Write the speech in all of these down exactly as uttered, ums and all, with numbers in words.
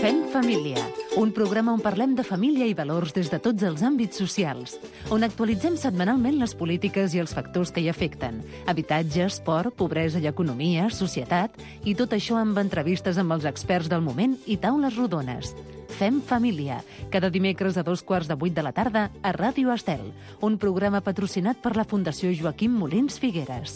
Fem família, un programa on parlem de família i valors des de tots els àmbits socials, on actualitzem setmanalment les polítiques i els factors que hi afecten, habitatge, esport, pobresa i economia, societat, i tot això amb entrevistes amb els experts del moment i taules rodones. Fem família, cada dimecres a dos quarts de vuit de la tarda a Ràdio Estel, un programa patrocinat per la Fundació Joaquim Molins Figueres.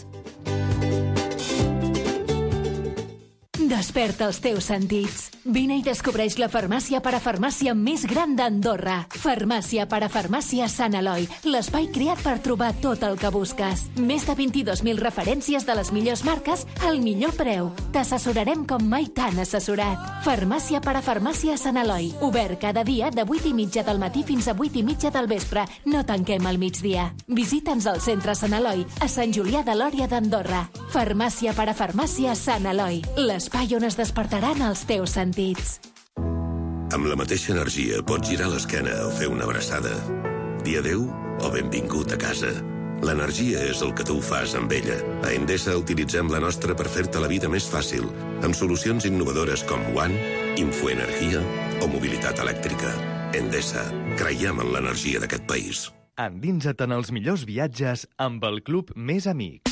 Desperta els teus sentits. Vine i descobreix la farmàcia parafarmàcia més gran d'Andorra. Farmàcia parafarmàcia Sant Eloi, l'espai creat per trobar tot el que busques. Més de vint-i-dos mil referències de les millors marques al millor preu. T'assessorarem com mai t'han assessorat. Farmàcia parafarmàcia Sant Eloi, obert cada dia de vuit i mitja del matí fins a vuit i mitja del vespre. No tanquem al migdia. Visita'ns al centre Sant Eloi, a Sant Julià de Lòria d'Andorra. Farmàcia parafarmàcia Sant Eloi, l'espai on es despertaran els teus sentits. Amb la mateixa energia pots girar l'esquena o fer una abraçada. Dir adéu o benvingut a casa. L'energia és el que tu fas amb ella. A Endesa utilitzem la nostra per fer-te la vida més fàcil, amb solucions innovadores com One, Infoenergia o mobilitat elèctrica. Endesa, creiem en l'energia d'aquest país. Endinsa't en els millors viatges amb el Club Més Amics.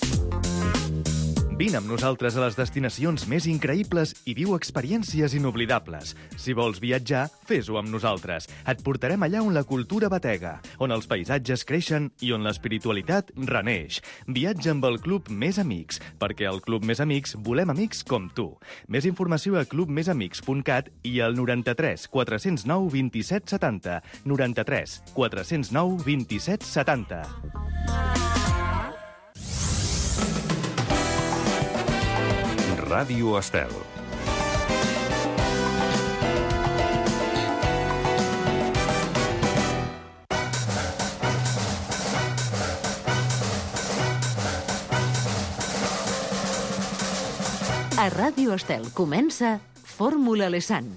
Vine amb nosaltres a les destinacions més increïbles i viu experiències inoblidables. Si vols viatjar, fes-ho amb nosaltres. Et portarem allà on la cultura batega, on els paisatges creixen i on l'espiritualitat reneix. Viatja amb el Club Més Amics, perquè al Club Més Amics volem amics com tu. Més informació a club més amics punt cat i al noranta-tres quatre zero nou vint-i-set setanta. noranta-tres quatre zero nou vint-i-set setanta. Ràdio Estel. A Ràdio Estel comença Fórmula Lesan.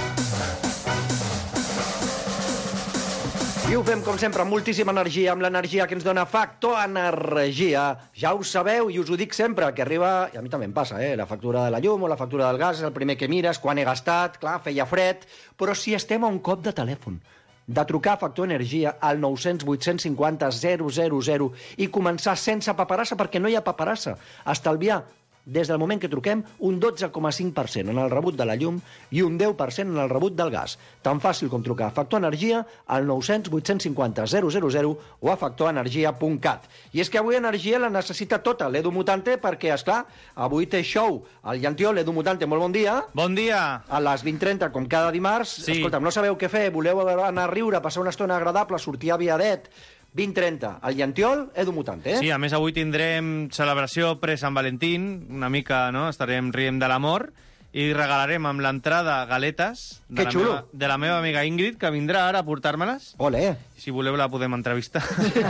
I ho fem, com sempre, amb moltíssima energia, amb l'energia que ens dona Factor Energia. Ja ho sabeu i us ho dic sempre, que arriba, i a mi també em passa, eh? La factura de la llum o la factura del gas és el primer que mires, quan he gastat, clar, feia fred, però si estem a un cop de telèfon, de trucar a Factor Energia al nou cents vuit cents cinquanta zero zero zero i començar sense paperassa, perquè no hi ha paperassa, estalviar des del moment que truquem, un dotze coma cinc per cent en el rebut de la llum i un deu per cent en el rebut del gas. Tan fàcil com trucar a Factor Energia al nou cents vuit cents cinquanta zero zero zero o a factor energia punt cat. I és que avui Energia la necessita tota, l'Edu Mutante, perquè, esclar, avui té show al Llantiol. Edu Mutante, molt bon dia. Bon dia. A les vint trenta, com cada dimarts. Sí. Escolta'm, no sabeu què fer, voleu anar a riure, passar una estona agradable, sortir aviadet. vint trenta, al Llantiol, Edu Mutante, eh? Sí, a més avui tindrem celebració pre-Sant Valentín, una mica, no?, estarem rient de l'amor, i regalarem amb l'entrada galetes de, que la xulo. meva, de la meva amiga Ingrid, que vindrà ara a portar-me-les. Olé. Si voleu la podem entrevistar.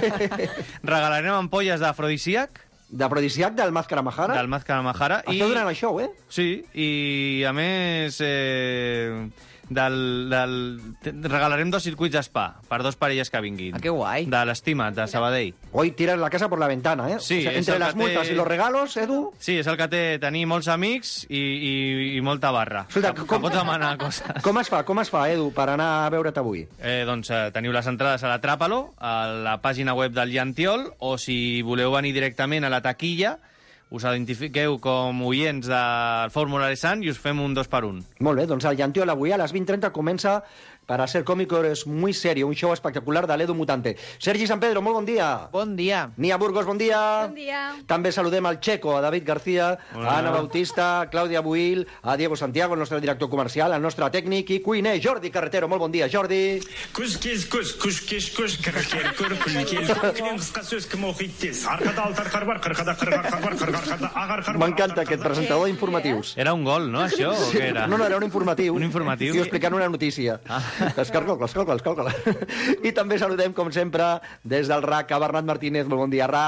Regalarem ampolles d'afrodisíac. D'afrodisíac del Màscara Mahara? Del Màscara Mahara. Això i... durant el show, eh? Sí, i a més... Eh... Del, del... regalarem dos circuits d'espa per dos parelles que vinguin. Ah, que guai. De l'Estima't, de Sabadell. Hoy tiras la casa por la ventana, ¿eh? Sí, o sea, entre las multas té... i los regalos, Edu... Sí, és el que té tenir molts amics i, i, i molta barra. Escolta, que, com... que pots demanar coses. Com es fa, com es fa, Edu, per anar a veure't avui? Eh, doncs eh, teniu les entrades a l'Atràpalo, a la pàgina web del Llantiol, o si voleu venir directament a la taquilla, us identifiqueu com oients del Fórmula Lesan i us fem un dos per un. Molt bé, doncs el Llantiol avui a les vint trenta comença Para ser cómico es muy serio, un show espectacular de l'Edu Mutante. Sergi San Pedro, molt bon dia. Bon dia. Nia Burgos, bon dia. Bon dia. També saludem al Checo, a David García, Hola. a Ana Bautista, a Clàudia Buil, a Diego Santiago, el nostre director comercial, el nostre tècnic i cuiner, Jordi Carretero. Molt bon dia, Jordi. Күз-кез көз, күш-кеш-көш, кірікер көр, күлкел көр, қысқа сөз кім оқиды тез. Арқада алты арқар бар, қырқада қырық арқар бар, қырық арқада ақ arqar бар. M'encanta aquest presentador d'informatius. Era un gol, no, això? O què era? No, no, era un informatiu. Un informatiu. I explicant una notícia. Ah. Escolta, escolta, escolta. I també saludem, com sempre, des del R A C, a Bernat Martínez. Molt bon dia, R A C. Molt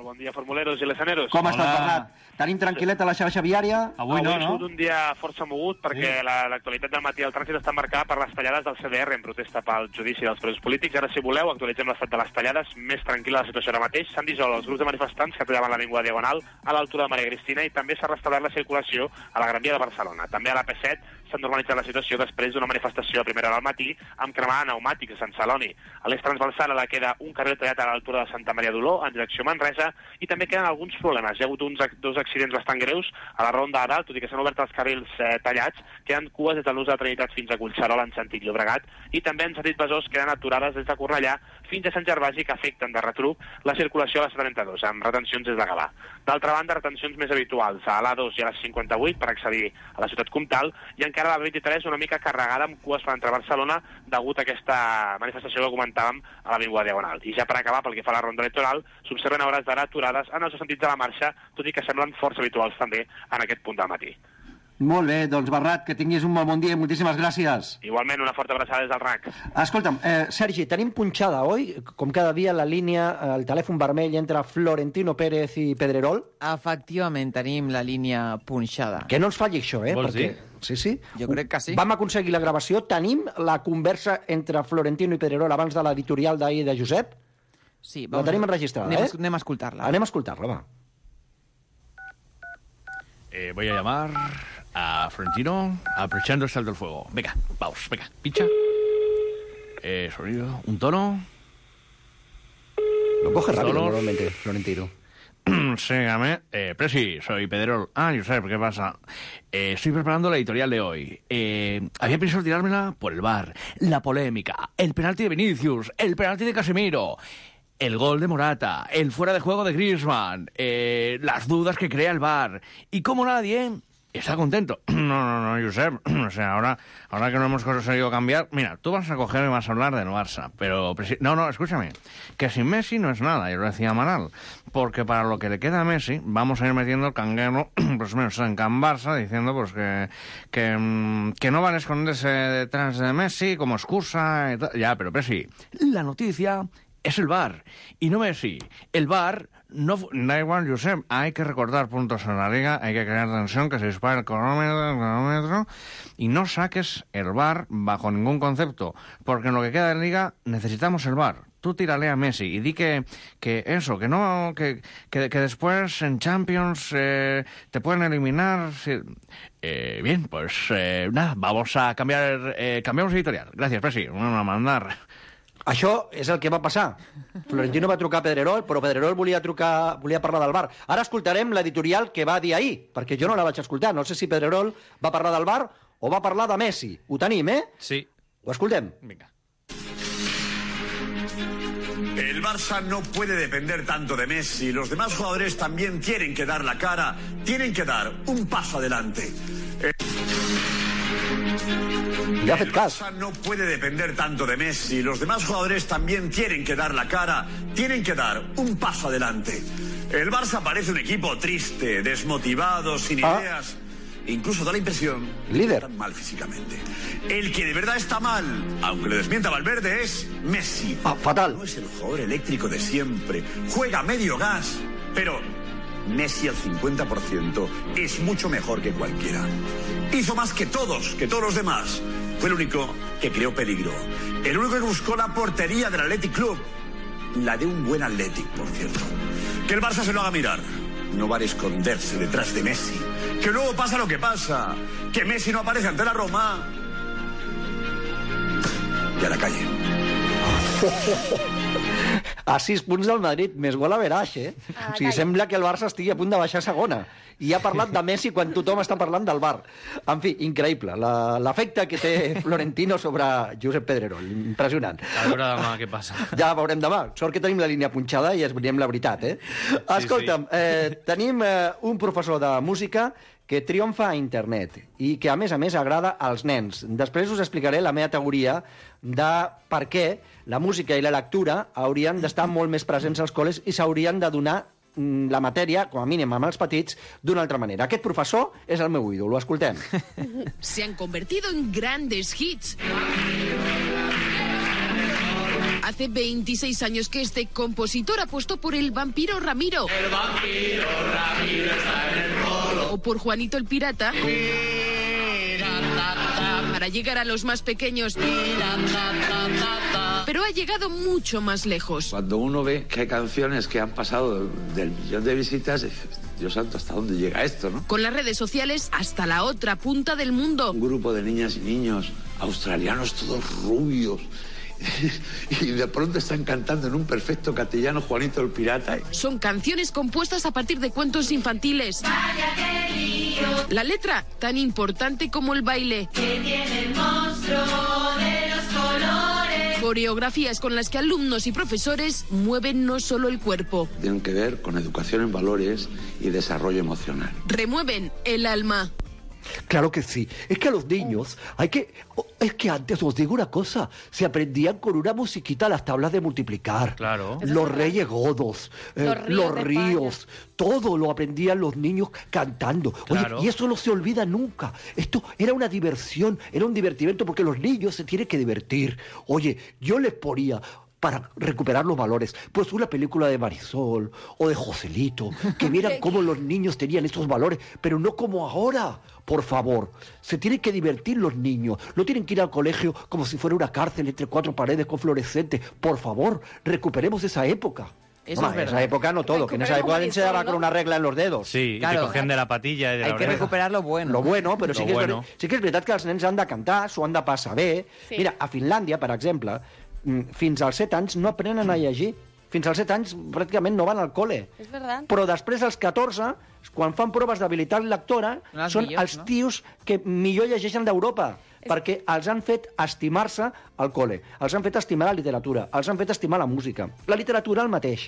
Molt bon dia, formuleros i lesaneros. Com estàs, Bernat? Tenim tranquil·leta la xarxa viària? Avui, Avui no, no? Ha sigut un dia força mogut perquè sí. l'actualitat del matí del trànsit està marcada per les tallades del C D R en protesta pel judici dels presos polítics. Ara, si voleu, actualitzem l'estat de les tallades. Més tranquil·la la situació ara mateix. S'han dissolt els grups de manifestants que tallaven l'avinguda Diagonal a l'altura de Maria Cristina i també s'ha restablert la circulació a la Gran Via de Barcelona. També a la P set s'ha normalitzat la situació després d'una manifestació a primera hora del matí amb cremada de pneumàtics a Sant Celoni. A l'eix transversal ara queda un carril tallat a l'altura de Santa Maria d'Oló en direcció Manresa i també queden alguns problemes. Hi ha hagut uns dos accidents bastant greus a la Ronda de Dalt, tot i que s'han obert els carrils eh, tallats, queden cues des del nus de la Trinitat fins a Collserola en sentit Llobregat i també en sentit Besòs queden aturades des de Cornellà fins a Sant Gervasi que afecten de retruc la circulació a la C trenta-dos amb retencions des de Gavà. D'altra banda, retencions més habituals a l'A dos i a la cinquanta-vuit per accedir a la ciutat comtal i encara a la vint-i-tres una mica carregada amb cues per entrar a Barcelona degut a aquesta manifestació que comentàvem a l'avinguda Diagonal. I ja per acabar, pel que fa a la ronda electoral, s'observen a hores d'ara aturades en els sentits de la marxa, tot i que semblen força habituals també en aquest punt del matí. Molt bé, doncs Bernat, que tinguis un bon dia i moltíssimes gràcies. Igualment, una forta abraçada des del R A C. Escolta'm, eh, Sergi, tenim punxada, oi? Com cada dia la línia, el telèfon vermell entre Florentino Pérez i Pedrerol. Efectivament, tenim la línia punxada. Que no ens falli això, eh? Vols Perquè... dir? Sí, sí. Jo crec que sí. Vam aconseguir la gravació. Tenim la conversa entre Florentino i Pedrerol abans de l'editorial d'ahir de Josep. Sí, la tenim enregistrada, anem, eh? Anem a escoltar-la. Anem a escoltar-la, va. Eh, voy a llamar a Florentino aprovechando el salto del fuego. Venga, vamos, venga, pincha. Eh, sonido, un tono. Lo coge rápido normalmente, Florentino. Sígame. Eh, Presi, soy Pedrerol. Ah, Josep, ¿qué pasa? Eh, estoy preparando la editorial de hoy. Eh, había pensado tirármela por el V A R, la polémica, el penalti de Vinicius, el penalti de Casemiro, el gol de Morata, el fuera de juego de Griezmann, eh, las dudas que crea el V A R. Y como nadie está contento. No, no, no, Josep. O sea, ahora, ahora que no hemos conseguido cambiar... Mira, tú vas a coger y vas a hablar del Barça, pero... No, no, escúchame. Que sin Messi no es nada, yo lo decía Manal. Porque para lo que le queda a Messi, vamos a ir metiendo el canguero, pues menos en Can Barça, diciendo pues que, que, que no van a esconderse detrás de Messi como excusa y tal. Ya, pero Messi, la noticia es el V A R y no Messi. El V A R... No, da igual, Josep, hay que recordar puntos en la liga, hay que crear tensión, que se dispare el cronómetro, el cronómetro, y no saques el V A R bajo ningún concepto, porque en lo que queda de liga necesitamos el V A R. Tú tírale a Messi y di que, que eso, que no, que, que, que después en Champions eh, te pueden eliminar. Si... Eh, bien, pues eh, nada, vamos a cambiar, eh, cambiamos editorial. Gracias, Messi, vamos a mandar... Això és el que va passar. Florentino va trucar a Pedrerol, però Pedrerol volia, trucar, volia parlar del V A R. Ara escoltarem l'editorial que va dir ahir, perquè jo no la vaig escoltar. No sé si Pedrerol va parlar del V A R o va parlar de Messi. Ho tenim, eh? Sí. Ho escoltem. Vinga. El Barça no puede depender tanto de Messi. Los demás jugadores también tienen que dar la cara, tienen que dar un paso adelante. Eh... Ja ha fet cas. El Barça no puede depender tanto de Messi. Los demás jugadores también tienen que dar la cara, tienen que dar un paso adelante. El Barça parece un equipo triste, desmotivado, sin ah. ideas. Incluso da la impresión líder que está mal físicamente. El que de verdad está mal, aunque le desmienta Valverde, es Messi. Ah, fatal. No es el jugador eléctrico de siempre. Juega a medio gas, pero Messi al cincuenta por ciento es mucho mejor que cualquiera. Hizo más que todos, que todos los demás. Fue el único que creó peligro. El único que buscó la portería del Athletic Club. La de un buen Athletic, por cierto. Que el Barça se lo haga mirar. No vale esconderse detrás de Messi. Que luego pasa lo que pasa. Que Messi no aparece ante la Roma. Y a la calle. A sis punts del Madrid, més gol a veraix, eh? Ah, o sigui, sembla que el Barça estigui a punt de baixar a segona. I ha parlat de Messi quan tothom està parlant del V A R. En fi, increïble. L'efecte que té Florentino sobre Josep Pedrerol. Impressionant. A veure demà què passa. Ja veurem demà. Sort que tenim la línia punxada i es veiem la veritat, eh? Escolta'm, sí, sí. Eh, tenim eh, un professor de música que triomfa a internet i que, a més a més, agrada als nens. Després us explicaré la meva teoria de per què la música i la lectura haurien d'estar molt més presents als col·les i s'haurien de donar la matèria, com a mínim amb els petits, d'una altra manera. Aquest professor és el meu ídol, ho escoltem. Se han convertido en grandes hits. Hace veintiséis años que este compositor apostó por el vampiro Ramiro. El vampiro Ramiro está en el polo. O por Juanito el Pirata. Para llegar a los más pequeños. Pero ha llegado mucho más lejos. Cuando uno ve que hay canciones que han pasado del millón de visitas, Dios santo, ¿hasta dónde llega esto, no? Con las redes sociales hasta la otra punta del mundo. Un grupo de niñas y niños australianos todos rubios y de pronto están cantando en un perfecto castellano Juanito el Pirata. Son canciones compuestas a partir de cuentos infantiles. Vaya qué lío. La letra, tan importante como el baile. Que tiene el monstruo de los colores. Coreografías con las que alumnos y profesores mueven no solo el cuerpo. Tienen que ver con educación en valores y desarrollo emocional. Remueven el alma. Claro que sí. Es que a los niños hay que... Es que antes, os digo una cosa, se aprendían con una musiquita las tablas de multiplicar. Claro. Los reyes godos, eh, Los ríos los de ríos, todo lo aprendían los niños cantando. Oye, Claro. y eso no se olvida nunca. Esto era una diversión, era un divertimento porque los niños se tienen que divertir. Oye, yo les ponía... para recuperar los valores, pues una película de Marisol o de Joselito, que vieran cómo los niños tenían esos valores, pero no como ahora. Por favor, se tienen que divertir los niños, no tienen que ir al colegio como si fuera una cárcel entre cuatro paredes con fluorescentes. Por favor, recuperemos esa época. Eso Home, es en esa verdad. época no todo, que en esa Recuperar época como se daba Marisol, con ¿no? una regla en los dedos. Sí, Claro. te cogían de la patilla y de Hay la que oreja. recuperar lo bueno. Lo bueno, però sí Lo que, és, bueno. ver- sí que és veritat que els nens han de cantar, s'ho han de passar bé. Sí. Mira, a Finlàndia, per exemple, mm, fins als set anys no aprenen a llegir. Fins als set anys pràcticament no van al col·le. És verdad. Però després, als catorze, quan fan proves d'habilitat lectora, Són els són millors, els no? tios que millor llegeixen d'Europa, perquè els han fet estimar-se al col·le, els han fet estimar la literatura, els han fet estimar la música. La literatura, el mateix.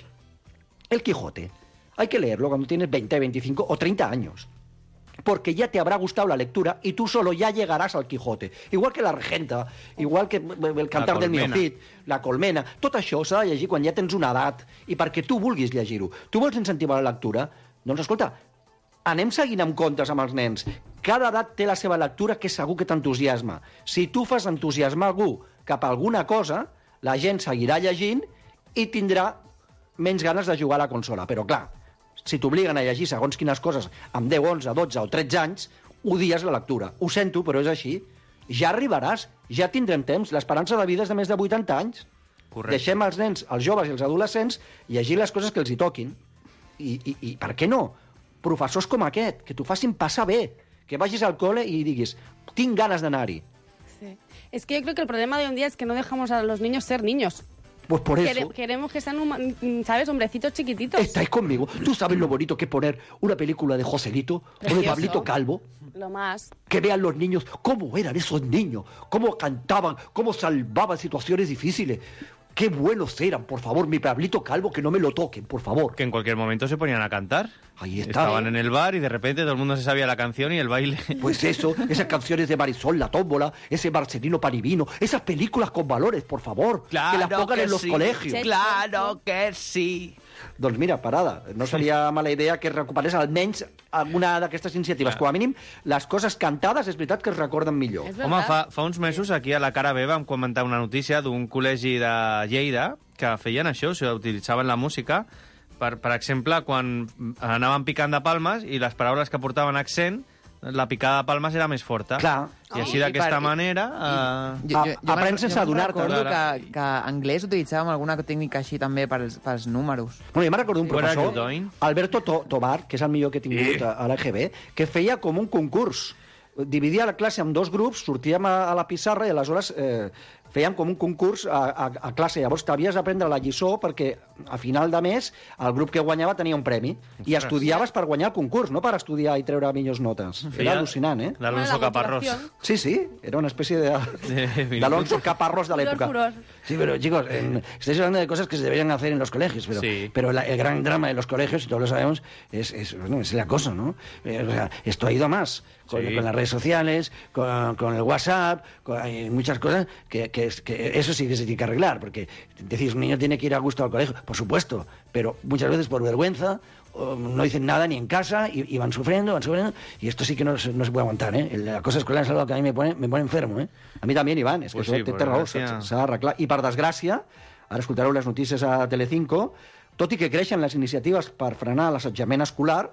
El Quijote. Hay que leerlo cuando tienes veinte, veinticinco o treinta años. Porque ya te habrá gustado la lectura y tú solo ya llegarás al Quijote. Igual que la Regenta, igual que el Cantar del Colmena. Miocid, la Colmena. Tot això s'ha de llegir quan ja tens una edat i perquè tu vulguis llegir-ho. Tu vols incentivar la lectura? Doncs escolta, anem seguint amb comptes amb els nens. Cada edat té la seva lectura que segur que t'entusiasma. Si tu fas entusiasmar algú cap a alguna cosa, la gent seguirà llegint i tindrà menys ganes de jugar a la consola. Però clar, si t'obliguen a llegir segons quines coses amb deu, onze, dotze o tretze anys, odies la lectura. Ho sento, però és així. Ja arribaràs, ja tindrem temps. L'esperança de vida és de més de vuitanta anys. Correcte. Deixem als nens, als joves i als adolescents llegir les coses que els hi toquin. I, i, i per què no? Professors com aquest, que t'ho facin passar bé, que vagis al col·le i diguis, tinc ganes d'anar-hi. Sí. Es que yo creo que el problema de hoy en día es que no dejamos a los niños ser niños. Pues por eso... Quere- queremos que sean, huma- ¿sabes? Hombrecitos chiquititos. Estáis conmigo. ¿Tú sabes lo bonito que es poner una película de Joselito o de Precioso. Pablito Calvo? Lo más. Que vean los niños cómo eran esos niños, cómo cantaban, cómo salvaban situaciones difíciles. Qué buenos eran, por favor, mi Pablito Calvo, que no me lo toquen, por favor. Que en cualquier momento se ponían a cantar. Ahí está. Estaban en el bar y de repente todo el mundo se sabía la canción y el baile. Pues eso, esas canciones de Marisol, La Tómbola, ese Marcelino Panivino, esas películas con valores, por favor, que las pongan en los sí. colegios. Claro que sí. Doncs mira, parada, no seria mala idea que recuperés almenys alguna d'aquestes iniciatives. Com a mínim, les coses cantades és veritat que es recorden millor. Home, fa, fa uns mesos aquí a la Cara B vam comentar una notícia d'un col·legi de Lleida que feien això, o sigui, utilitzaven la música per, per exemple, quan anaven picant de palmes i les paraules que portaven accent, la picada de palmes era més forta. Clar. I així I d'aquesta per- manera... Eh... Jo, jo, jo aprèn me'n- sense jo me'n adonar-te. recordo Clar. que, que anglès utilitzàvem alguna tècnica així també pels, pels números. Bueno, jo me'n recordo un What are you professor, doing? Alberto To- Tobar, que és el millor que he tingut a, a l'E G B, que feia com un concurs. Dividia la classe en dos grups, sortíem a, a la pissarra i aleshores eh, feien com un concurs a, a, a classe. Llavors t'havies d'aprendre la lliçó perquè a final de mes el grup que guanyava tenia un premi. I Ostres. estudiaves per guanyar el concurs, no per estudiar i treure millors notes. Feia Era al·lucinant, eh? d'Alonso Caparrós. Sí, sí, era una especie de, de Alonso Caparrós de l'época. Furor. Sí, pero chicos, en, estáis hablando de cosas que se deberían hacer en los colegios, pero, Sí. pero la- el gran drama de los colegios, y todos lo sabemos, es, es, bueno, es el acoso, ¿no? Eh, o sea, esto ha ido más con, Sí. con las redes sociales, con, con el WhatsApp, con, hay muchas cosas que, que, es- que eso sí que se tiene que arreglar, porque decís, un niño tiene que ir a gusto al colegio, por supuesto, pero muchas veces por vergüenza o no dicen nada ni en casa y, y van sufriendo, van sufriendo, y esto sí que no, se- no se puede aguantar, ¿eh? La cosa escolar es algo que a mí me pone, me pone enfermo, ¿eh? A mí también, Iván, es que Pues això sí, té, per té raó, desgràcia. s'ha s'ha d'arreglar. I per desgràcia, ara escoltareu les notícies a Telecinco, tot i que creixen les iniciatives per frenar l'assetjament escolar,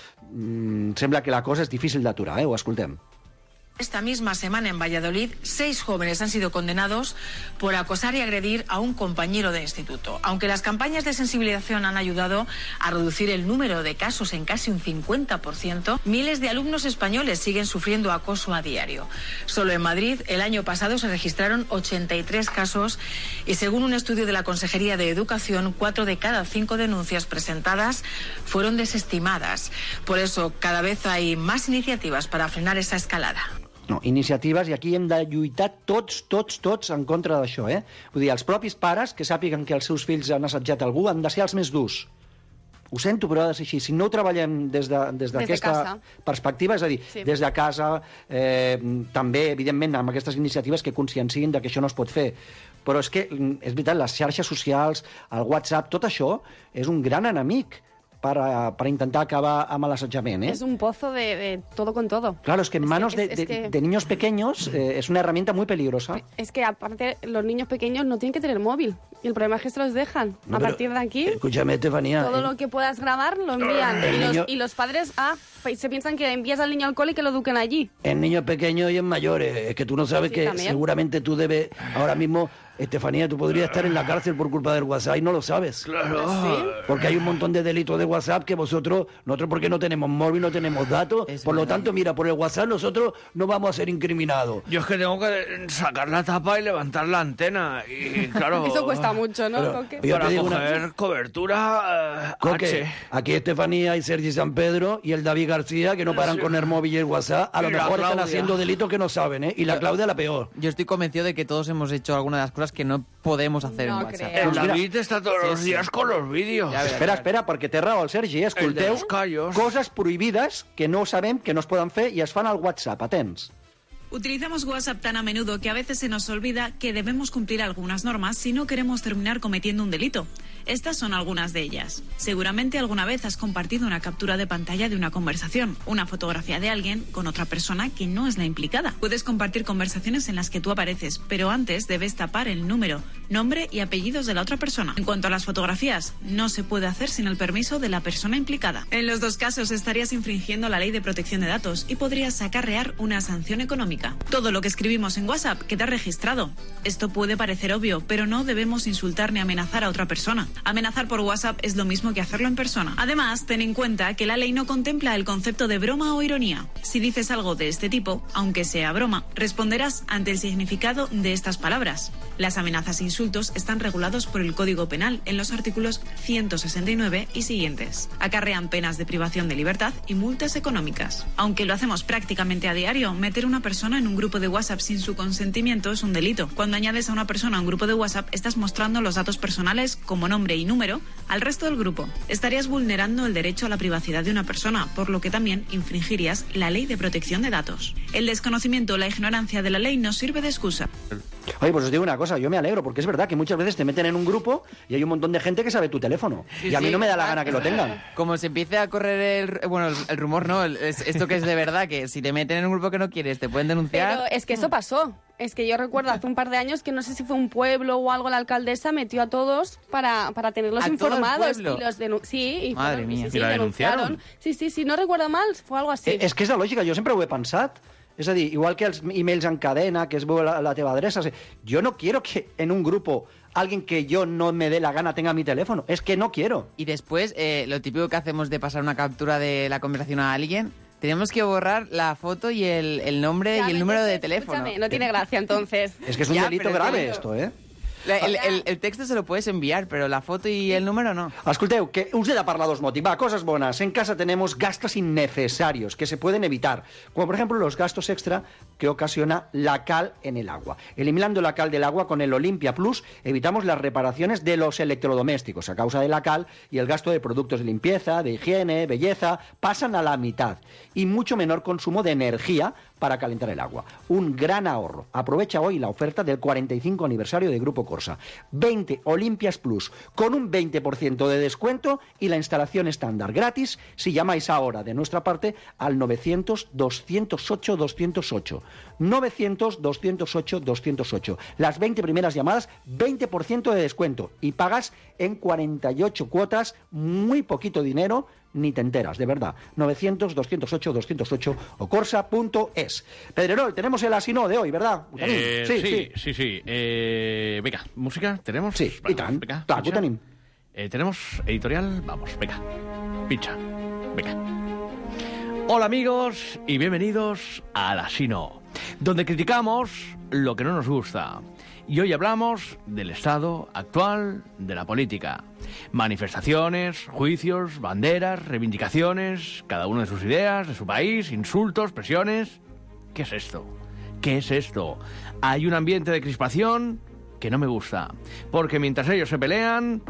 mmm, sembla que la cosa és difícil d'aturar, eh? Ho escoltem. Esta misma semana en Valladolid, seis jóvenes han sido condenados por acosar y agredir a un compañero de instituto. Aunque las campañas de sensibilización han ayudado a reducir el número de casos en casi un cincuenta por ciento, miles de alumnos españoles siguen sufriendo acoso a diario. Solo en Madrid, el año pasado se registraron ochenta y tres casos y según un estudio de la Consejería de Educación, cuatro de cada cinco denuncias presentadas fueron desestimadas. Por eso, cada vez hay más iniciativas para frenar esa escalada. No, iniciatives, i aquí hem de lluitar tots, tots, tots en contra d'això, eh? Vull dir, els propis pares que sàpiguen que els seus fills han assetjat algú han de ser els més durs. Ho sento, però ha de ser així. Si no ho treballem des d'aquesta de, de perspectiva, és a dir, sí. des de casa, eh, també, evidentment, amb aquestes iniciatives que consciencien de que això no es pot fer. Però és que, és veritat, les xarxes socials, el WhatsApp, tot això és un gran enemic para, para intentar acabar amb l'assetjament, ¿eh? Es un pozo de, de todo con todo. Claro, es que en es manos que, de, es, de, es que... de niños pequeños eh, es una herramienta muy peligrosa. Es que aparte los niños pequeños no tienen que tener móvil. Y el problema es que se los dejan. No, a pero, partir de aquí, escúchame, Estefanía, todo el... lo que puedas grabar lo envían. El Y los, niño... y los padres ah, se piensan que envías al niño al cole y que lo eduquen allí. En niños pequeños y en mayores. Es que tú no sabes Sí, que también. seguramente tú debes... Ahora mismo, Estefanía, tú podrías estar en la cárcel por culpa del WhatsApp y no lo sabes. Claro. ¿Sí? Porque hay un montón de delitos de WhatsApp que vosotros... Nosotros porque no tenemos móvil, no tenemos datos. Es por lo verdad. tanto, mira, por el WhatsApp nosotros no vamos a ser incriminados. Yo es que tengo que sacar la tapa y levantar la antena. Y claro... Eso cuesta mucho, ¿no? Pero- Coque? yo Para te digo una- coger cobertura eh, Coque, H. aquí Estefanía y Sergi San Pedro y el David García, que no paran Sí. con el móvil y el WhatsApp, a lo Y la mejor están Claudia. haciendo delitos que no saben, ¿eh? Y la Claudia la peor. Yo estoy convencido de que todos hemos hecho alguna de las cosas que no podemos hacer No en WhatsApp. creo. El Pues mira- David está todos Sí, los sí. días con los vídeos. Ya verás. Espera, espera, perquè té raó el Sergi. El de Escolteu los callos. coses prohibides que no sabem que no es poden fer i es fan al WhatsApp. Atents. Utilizamos WhatsApp tan a menudo que a veces se nos olvida que debemos cumplir algunas normas si no queremos terminar cometiendo un delito. Estas son algunas de ellas. Seguramente alguna vez has compartido una captura de pantalla de una conversación, una fotografía de alguien con otra persona que no es la implicada. Puedes compartir conversaciones en las que tú apareces, pero antes debes tapar el número, nombre y apellidos de la otra persona. En cuanto a las fotografías, no se puede hacer sin el permiso de la persona implicada. En los dos casos estarías infringiendo la ley de protección de datos y podrías acarrear una sanción económica. Todo lo que escribimos en WhatsApp queda registrado. Esto puede parecer obvio, pero no debemos insultar ni amenazar a otra persona. Amenazar por WhatsApp es lo mismo que hacerlo en persona. Además, ten en cuenta que la ley no contempla el concepto de broma o ironía. Si dices algo de este tipo, aunque sea broma, responderás ante el significado de estas palabras. Las amenazas e insultos están regulados por el Código Penal en los artículos ciento sesenta y nueve y siguientes. Acarrean penas de privación de libertad y multas económicas. Aunque lo hacemos prácticamente a diario, meter una persona en un grupo de WhatsApp sin su consentimiento es un delito. Cuando añades a una persona a un grupo de WhatsApp, estás mostrando los datos personales como nombre y número al resto del grupo. Estarías vulnerando el derecho a la privacidad de una persona, por lo que también infringirías la ley de protección de datos. El desconocimiento o la ignorancia de la ley no sirve de excusa. Oye, pues os digo una cosa, yo me alegro, porque es verdad que muchas veces te meten en un grupo y hay un montón de gente que sabe tu teléfono. Sí, y a mí sí, no me da la exacto. gana que lo tengan. Como se empiece a correr el... Bueno, el, el rumor, ¿no? El- es- esto que es de verdad, que si te meten en un grupo que no quieres, te pueden denunciar. Pero es que eso pasó. Es que yo recuerdo hace un par de años que no sé si fue un pueblo o algo, la alcaldesa metió a todos para, para tenerlos ¿A todo el informados. pueblo? Y los denu- sí, y Madre fueron- mía. sí, sí, ¿Y la denunciaron. Sí, sí, sí, no recuerdo mal, fue algo así. Eh, és que és la lògica, jo sempre ho he pensat. És a dir, igual que els emails en cadena, que es veu la, la teva adreça, yo no quiero que en un grupo alguien que yo no me dé la gana tenga mi teléfono. Es que no quiero. Y después, eh, lo típico que hacemos de pasar una captura de la conversación a alguien, tenemos que borrar la foto y el, el nombre Ya, y el me- número de escúchame, teléfono. no tiene gracia entonces. Es que es un Ya, delito pero es grave delito. esto, ¿eh? La- el, el- el texto se lo puedes enviar, pero la foto y el número no. Escolteu, que us he de parlar dos motivos. Va, cosas buenas. En casa tenemos gastos innecesarios que se pueden evitar, como por ejemplo los gastos extra que ocasiona la cal en el agua. Eliminando la cal del agua con el Olimpia Plus, evitamos las reparaciones de los electrodomésticos a causa de la cal, y el gasto de productos de limpieza, de higiene, belleza, pasan a la mitad. Y mucho menor consumo de energía para calentar el agua. Un gran ahorro. Aprovecha hoy la oferta del cuarenta y cinco aniversario de Grupo Corsa. veinte Olympias Plus, con un veinte por ciento de descuento y la instalación estándar gratis si llamáis ahora de nuestra parte al novecientos, doscientos ocho, doscientos ocho. novecientos, doscientos ocho, doscientos ocho. Las veinte primeras llamadas, veinte por ciento de descuento y pagas en cuarenta y ocho cuotas, muy poquito dinero, ni te enteras, de verdad. novecientos, doscientos ocho, doscientos ocho o corsa punto es. Pedrerol, tenemos el asino de hoy, ¿verdad? Eh, sí, sí, sí, sí. Eh, venga, ¿música tenemos? Sí, vamos, i tant. Venga, Clar, que ho tenim. Eh, tenemos editorial, vamos, venga. Pincha, venga. Hola amigos y bienvenidos al Asino, donde criticamos lo que no nos gusta. Y hoy hablamos del estado actual de la política. Manifestaciones, juicios, banderas, reivindicaciones, cada uno de sus ideas, de su país, insultos, presiones. ¿Qué es esto? ¿Qué es esto? Hay un ambiente de crispación que no me gusta. Porque mientras ellos se pelean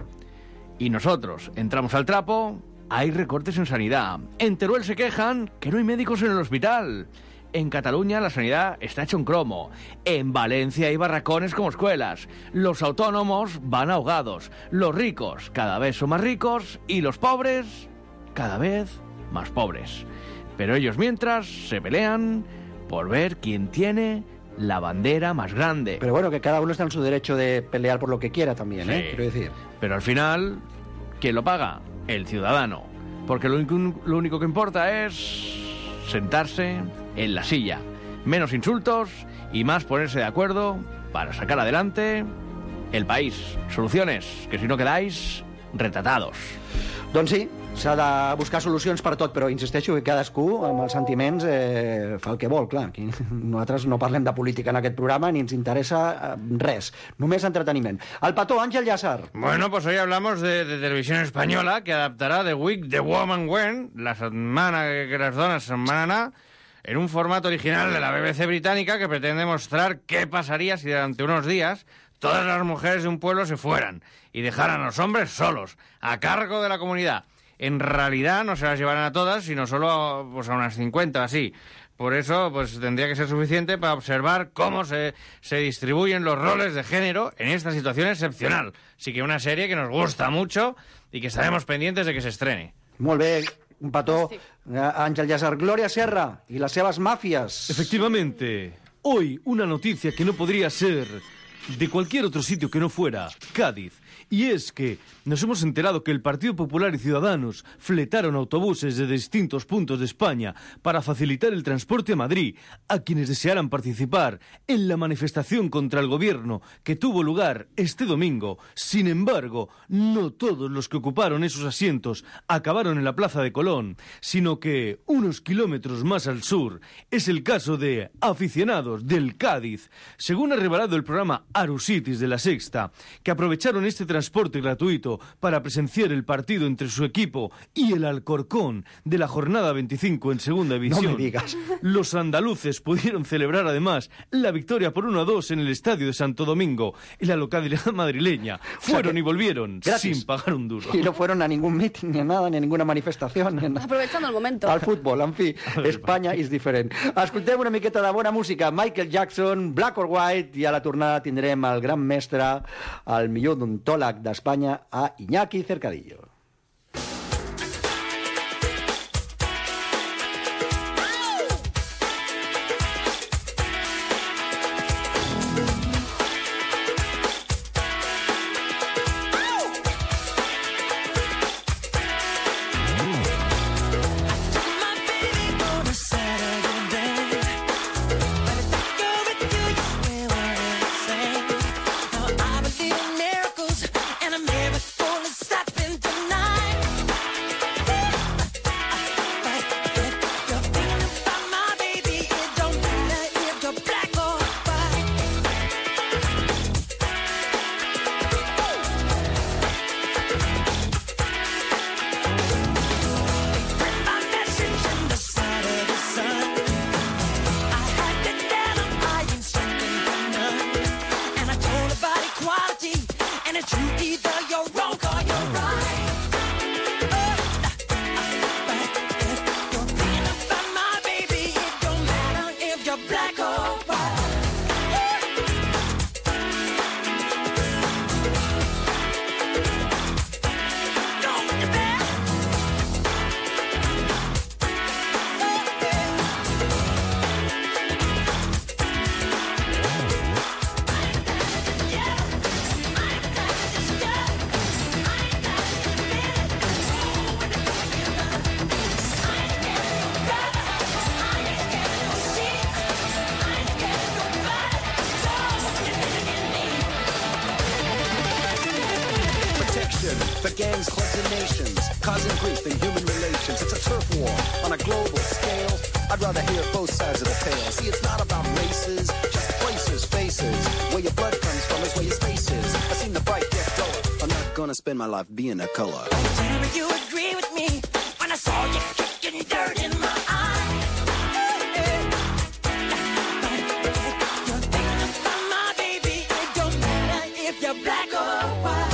y nosotros entramos al trapo, hay recortes en sanidad. En Teruel se quejan que no hay médicos en el hospital. En Cataluña la sanidad está hecha un cromo. En Valencia hay barracones como escuelas. Los autónomos van ahogados. Los ricos cada vez son más ricos y los pobres cada vez más pobres. Pero ellos mientras se pelean por ver quién tiene la bandera más grande. Pero bueno, que cada uno está en su derecho de pelear por lo que quiera también, Sí. ¿eh? Quiero decir. Pero al final, ¿quién lo paga? El ciudadano. Porque lo único, lo único que importa es sentarse en la silla. Menos insultos y más ponerse de acuerdo para sacar adelante el país. Soluciones, que si no quedáis retratados. Doncs sí, s'ha de buscar solucions per tot, però insisteixo que cadascú amb els sentiments eh, fa el que vol, clar. Aquí nosaltres no parlem de política en aquest programa ni ens interessa eh, res, només entreteniment. El petó, Àngel Llàcer. Bueno, pues hoy hablamos de, de Televisión Española, que adaptará The Week The Woman Went, la setmana que les dones se'n van anar, en un formato original de la B B C británica que pretende mostrar qué pasaría si durante unos días todas las mujeres de un pueblo se fueran y dejaran a los hombres solos, a cargo de la comunidad. En realidad no se las llevarán a todas, sino solo a, pues a unas cincuenta o así. Por eso pues tendría que ser suficiente para observar cómo se, se distribuyen los roles de género en esta situación excepcional. Así que una serie que nos gusta mucho y que estaremos pendientes de que se estrene. Molt bé, un petó. Àngel Llàcer. Glòria Serra y las seves mafias. Efectivamente, hoy una noticia que no podría ser de cualquier otro sitio que no fuera Cádiz. Y es que nos hemos enterado que el Partido Popular y Ciudadanos fletaron autobuses de distintos puntos de España para facilitar el transporte a Madrid a quienes desearan participar en la manifestación contra el gobierno que tuvo lugar este domingo. Sin embargo, no todos los que ocuparon esos asientos acabaron en la Plaza de Colón, sino que unos kilómetros más al sur es el caso de aficionados del Cádiz, según ha revelado el programa Arusitis de La Sexta, que aprovecharon este transporte transporte gratuito para presenciar el partido entre su equipo y el Alcorcón de la jornada veinticinco en Segunda División. No me digas. Los andaluces pudieron celebrar además la victoria por uno a dos en el estadio de Santo Domingo, en la localidad madrileña. Fueron o sea y volvieron gratis, sin pagar un duro. Y no fueron a ningún meeting, ni a nada, ni a ninguna manifestación. Ni a... Aprovechando el momento. Al fútbol, en fi, Espanya és diferent. Escoltem una miqueta de bona música. Michael Jackson, Black or White, i a la tornada tindrem el gran mestre, el millor odontòleg d'Espanya, a Iñaki Cercadillo. And a miracle is happening tonight. For gangs, clubs, and nations, causing grief in human relations. It's a turf war on a global scale. I'd rather hear both sides of the tale. See, it's not about races, just places, faces. Where your blood comes from is where your space is. I've seen the fight get duller. I'm not gonna spend my life being a color. Tell me you agree with me when I saw you kicking dirt in my eye. You're thinking about my baby. It don't matter if you're black or white.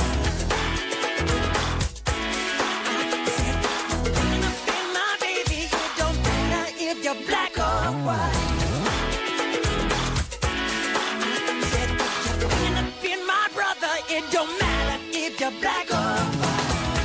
Black or white. Said you're bringing up in my brother. It don't matter if you're black or white.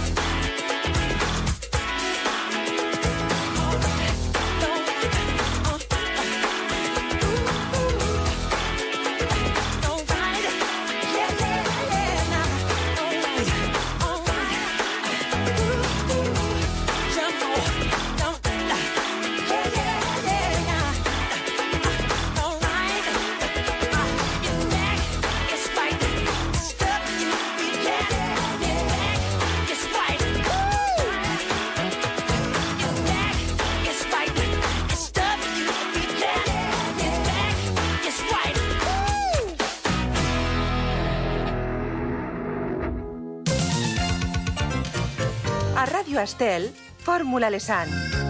A Ràdio Estel, Fórmula Lesan.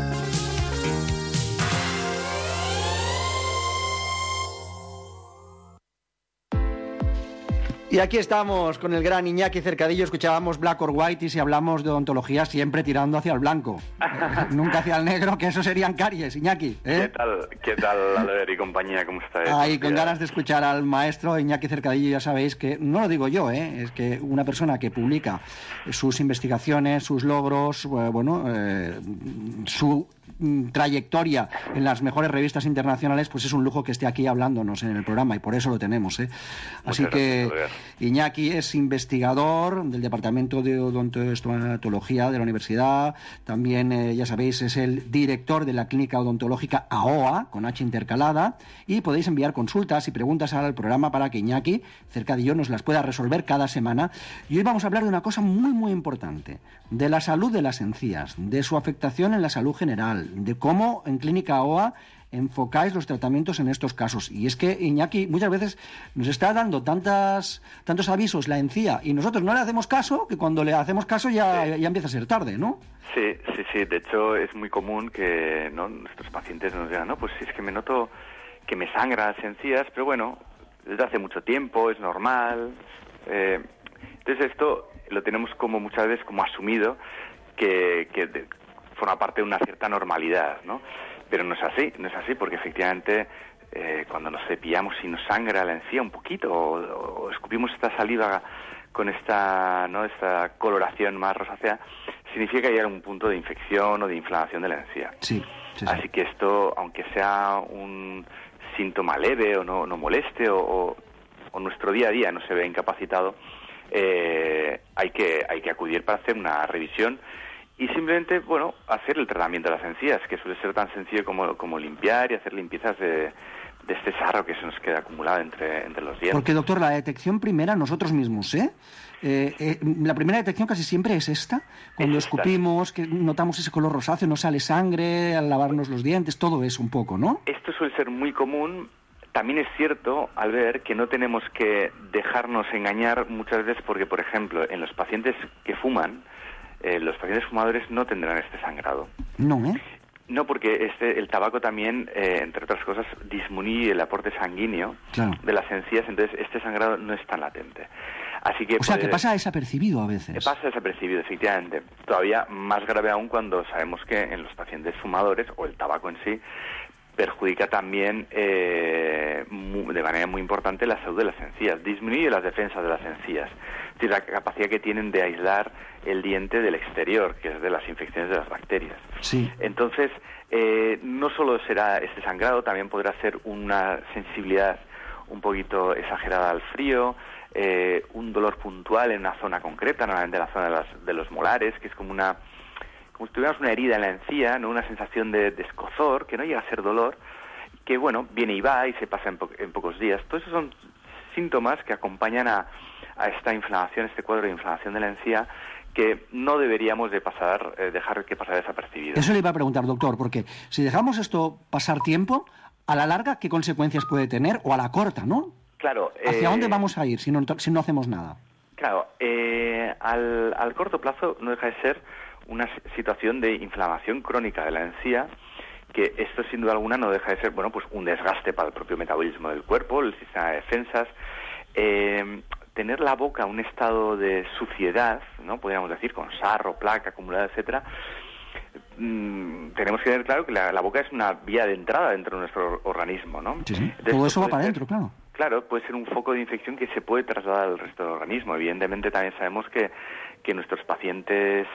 Y aquí estamos con el gran Iñaki Cercadillo. Escuchábamos Black or White y si hablamos de odontología siempre tirando hacia el blanco. Nunca hacia el negro, que eso serían caries, Iñaki. ¿eh? ¿Qué tal, qué tal, Albert y compañía? ¿Cómo estáis? Ahí, con ganas de escuchar al maestro Iñaki Cercadillo. Ya sabéis que, no lo digo yo, ¿eh? Es que una persona que publica sus investigaciones, sus logros, bueno, eh, su trayectoria en las mejores revistas internacionales, pues es un lujo que esté aquí hablándonos en el programa y por eso lo tenemos, ¿eh? Así que Iñaki es investigador del Departamento de Odontoestomatología de la Universidad, también, eh, ya sabéis, es el director de la Clínica Odontológica A O A, con H intercalada, y podéis enviar consultas y preguntas al programa para que Iñaki Cercadillo nos las pueda resolver cada semana. Y hoy vamos a hablar de una cosa muy, muy importante, de la salud de las encías, de su afectación en la salud general, de cómo en Clínica O A enfocáis los tratamientos en estos casos. Y es que Iñaki muchas veces nos está dando tantas, tantos avisos la encía y nosotros no le hacemos caso, que cuando le hacemos caso ya, sí. ya empieza a ser tarde, ¿no? Sí, sí, sí. De hecho, es muy común que, ¿no?, nuestros pacientes nos digan, no, pues si es que me noto que me sangran las encías, pero bueno, desde hace mucho tiempo, es normal. Eh, entonces esto lo tenemos como muchas veces como asumido, que, que de, forma parte de una cierta normalidad, ¿no? Pero no es así, no es así, porque efectivamente eh, cuando nos cepillamos y nos sangra la encía un poquito o, o escupimos esta saliva con esta, ¿no?, esta coloración más rosácea, significa que hay algún punto de infección o de inflamación de la encía. Sí, sí, sí. Así que esto, aunque sea un síntoma leve o no, no moleste o, o, o nuestro día a día no se ve incapacitado, eh, hay que hay que acudir para hacer una revisión y simplemente, bueno, hacer el tratamiento de las encías, que suele ser tan sencillo como, como limpiar y hacer limpiezas de, de este sarro que se nos queda acumulado entre, entre los dientes. Porque, doctor, la detección primera nosotros mismos, ¿eh? Eh, eh, la primera detección casi siempre es esta, cuando es escupimos, esta. Que notamos ese color rosáceo, no sale sangre, al lavarnos los dientes, todo eso un poco, ¿no? Esto suele ser muy común. También es cierto, al ver, que no tenemos que dejarnos engañar muchas veces porque, por ejemplo, en los pacientes que fuman, eh, los pacientes fumadores no tendrán este sangrado. No, ¿eh? No, porque este, el tabaco también, eh, entre otras cosas, disminuye el aporte sanguíneo claro. de las encías, entonces este sangrado no es tan latente. Así que o sea, puede, que pasa desapercibido a veces. Pasa desapercibido, efectivamente. Todavía más grave aún cuando sabemos que en los pacientes fumadores, o el tabaco en sí, perjudica también eh, mu- de manera muy importante la salud de las encías, disminuye las defensas de las encías, es decir, la capacidad que tienen de aislar el diente del exterior, que es de las infecciones de las bacterias. Sí. Entonces, eh, no solo será este sangrado, también podrá ser una sensibilidad un poquito exagerada al frío, eh, un dolor puntual en una zona concreta, normalmente la zona de, las, de los molares, que es como una como si tuviéramos una herida en la encía, ¿no? Una sensación de, de escozor, que no llega a ser dolor, que bueno, viene y va y se pasa en, po- en pocos días. Todos esos son síntomas que acompañan a, a esta inflamación, este cuadro de inflamación de la encía, que no deberíamos de pasar, eh, dejar que pasara desapercibido. Eso le iba a preguntar, doctor, porque si dejamos esto pasar tiempo, a la larga, ¿qué consecuencias puede tener? O a la corta, ¿no? Claro. ¿Hacia eh, dónde vamos a ir si no, si no hacemos nada? Claro, eh, al, al corto plazo no deja de ser una situación de inflamación crónica de la encía, que esto sin duda alguna no deja de ser, bueno, pues un desgaste para el propio metabolismo del cuerpo, el sistema de defensas, eh, tener la boca un estado de suciedad, ¿no? Podríamos decir, con sarro, placa acumulada, etcétera. Mm, tenemos que tener claro que la, la boca es una vía de entrada dentro de nuestro organismo, ¿no? Sí, sí. Entonces, Todo eso va puede para ser- adentro, claro. Claro, puede ser un foco de infección que se puede trasladar al resto del organismo. Evidentemente también sabemos que, que nuestros pacientes,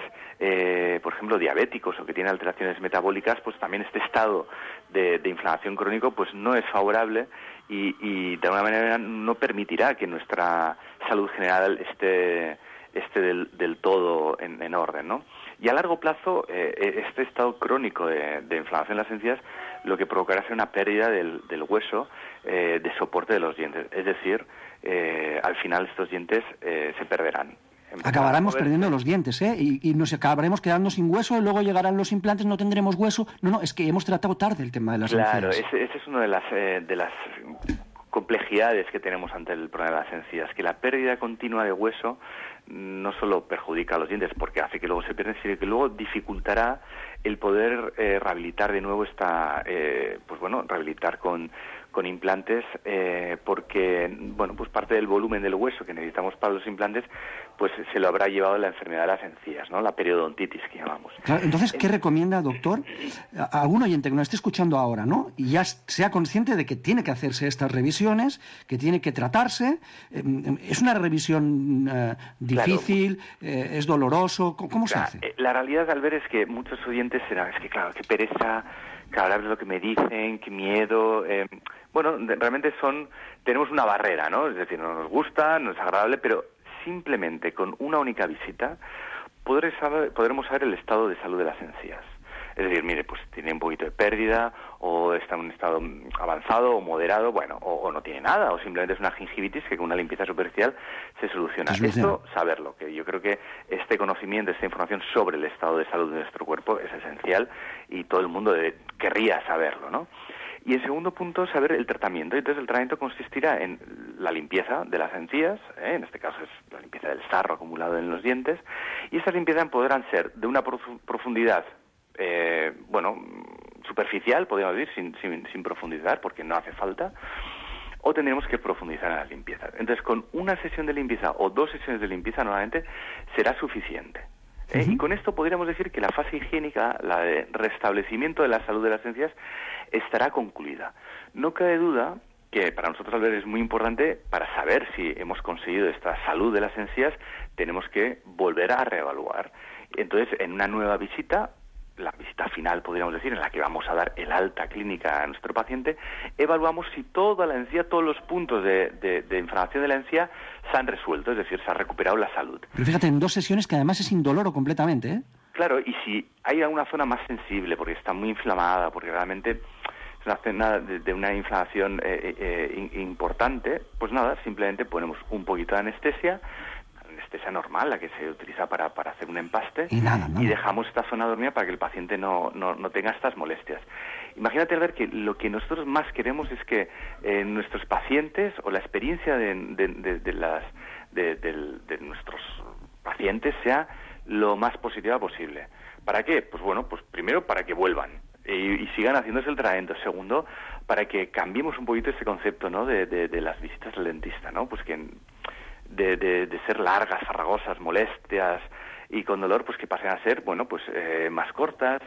eh, por ejemplo, diabéticos o que tienen alteraciones metabólicas, pues también este estado de, de inflamación crónico pues no es favorable y, y de alguna manera no permitirá que nuestra salud general esté, esté del, del todo en, en orden, ¿no? Y a largo plazo, eh, este estado crónico de, de inflamación en las encías lo que provocará será una pérdida del, del hueso eh, de soporte de los dientes. Es decir, eh, al final estos dientes eh, se perderán. Acabaremos perdiendo los dientes, ¿eh? Y, y nos acabaremos quedando sin hueso y luego llegarán los implantes, no tendremos hueso. No, no, es que hemos tratado tarde el tema de las Claro, encías. ese, ese es una de las, eh, de las complejidades que tenemos ante el problema de las encías, que la pérdida continua de hueso no solo perjudica a los dientes porque hace que luego se pierdan, sino que luego dificultará el poder eh, rehabilitar de nuevo esta, eh, pues bueno, rehabilitar con, con implantes, eh, porque, bueno, pues parte del volumen del hueso que necesitamos para los implantes, pues se lo habrá llevado la enfermedad de las encías, ¿no? La periodontitis que llamamos. Claro, entonces, ¿qué recomienda, doctor? A a algún oyente que nos esté escuchando ahora, ¿no? Y ya sea consciente de que tiene que hacerse estas revisiones, que tiene que tratarse. Eh, ¿Es una revisión eh, difícil? Eh, ¿Es doloroso? ¿Cómo, cómo se Claro, hace? eh, La realidad, al ver, es que muchos oyentes serán, es que claro, qué pereza, que hablar de lo que me dicen, qué miedo. Eh, bueno, de- realmente son, tenemos una barrera, ¿no? Es decir, no nos gusta, no es agradable, pero simplemente con una única visita podré saber- podremos saber el estado de salud de las encías. Es decir, mire, pues tiene un poquito de pérdida, o está en un estado mm, avanzado o moderado, bueno, o, o no tiene nada, o simplemente es una gingivitis que con una limpieza superficial se soluciona. Se soluciona. Esto, saberlo, que yo creo que este conocimiento, esta información sobre el estado de salud de nuestro cuerpo es esencial y todo el mundo debe- querría saberlo, ¿no? Y en segundo punto, saber el tratamiento. Entonces, el tratamiento consistirá en la limpieza de las encías, ¿eh? En este caso es la limpieza del sarro acumulado en los dientes, y estas limpiezas podrán ser de una profu- profundidad eh, bueno, superficial, podríamos decir, sin, sin, sin profundizar, porque no hace falta, o tendremos que profundizar en las limpiezas. Entonces, con una sesión de limpieza o dos sesiones de limpieza, normalmente será suficiente. ¿eh? Y con esto podríamos decir que la fase higiénica, la de restablecimiento de la salud de las encías, estará concluida. No cabe duda que para nosotros, Albert, es muy importante, para saber si hemos conseguido esta salud de las encías, tenemos que volver a reevaluar. Entonces, en una nueva visita, la visita final, podríamos decir, en la que vamos a dar el alta clínica a nuestro paciente, evaluamos si toda la encía, todos los puntos de, de, de inflamación de la encía se han resuelto, es decir, se ha recuperado la salud. Pero fíjate, en dos sesiones que además es indoloro completamente, ¿eh? Claro, y si hay alguna zona más sensible, porque está muy inflamada, porque realmente es una zona de, de una inflamación eh, eh, in- importante, pues nada, simplemente ponemos un poquito de anestesia, anestesia normal, la que se utiliza para, para hacer un empaste, Y nada, nada. y dejamos esta zona dormida para que el paciente no, no, no tenga estas molestias. Imagínate, Albert, que lo que nosotros más queremos es que eh, nuestros pacientes o la experiencia de, de, de, de las, de, de- de nuestros pacientes sea lo más positiva posible. ¿Para qué? Pues bueno, pues primero para que vuelvan y, y sigan haciéndose el tratamiento. Segundo, para que cambiemos un poquito ese concepto, ¿no?, de, de, de las visitas al dentista, ¿no? Pues que de, de, de ser largas, farragosas, molestias y con dolor, pues que pasen a ser, bueno, pues eh, más cortas,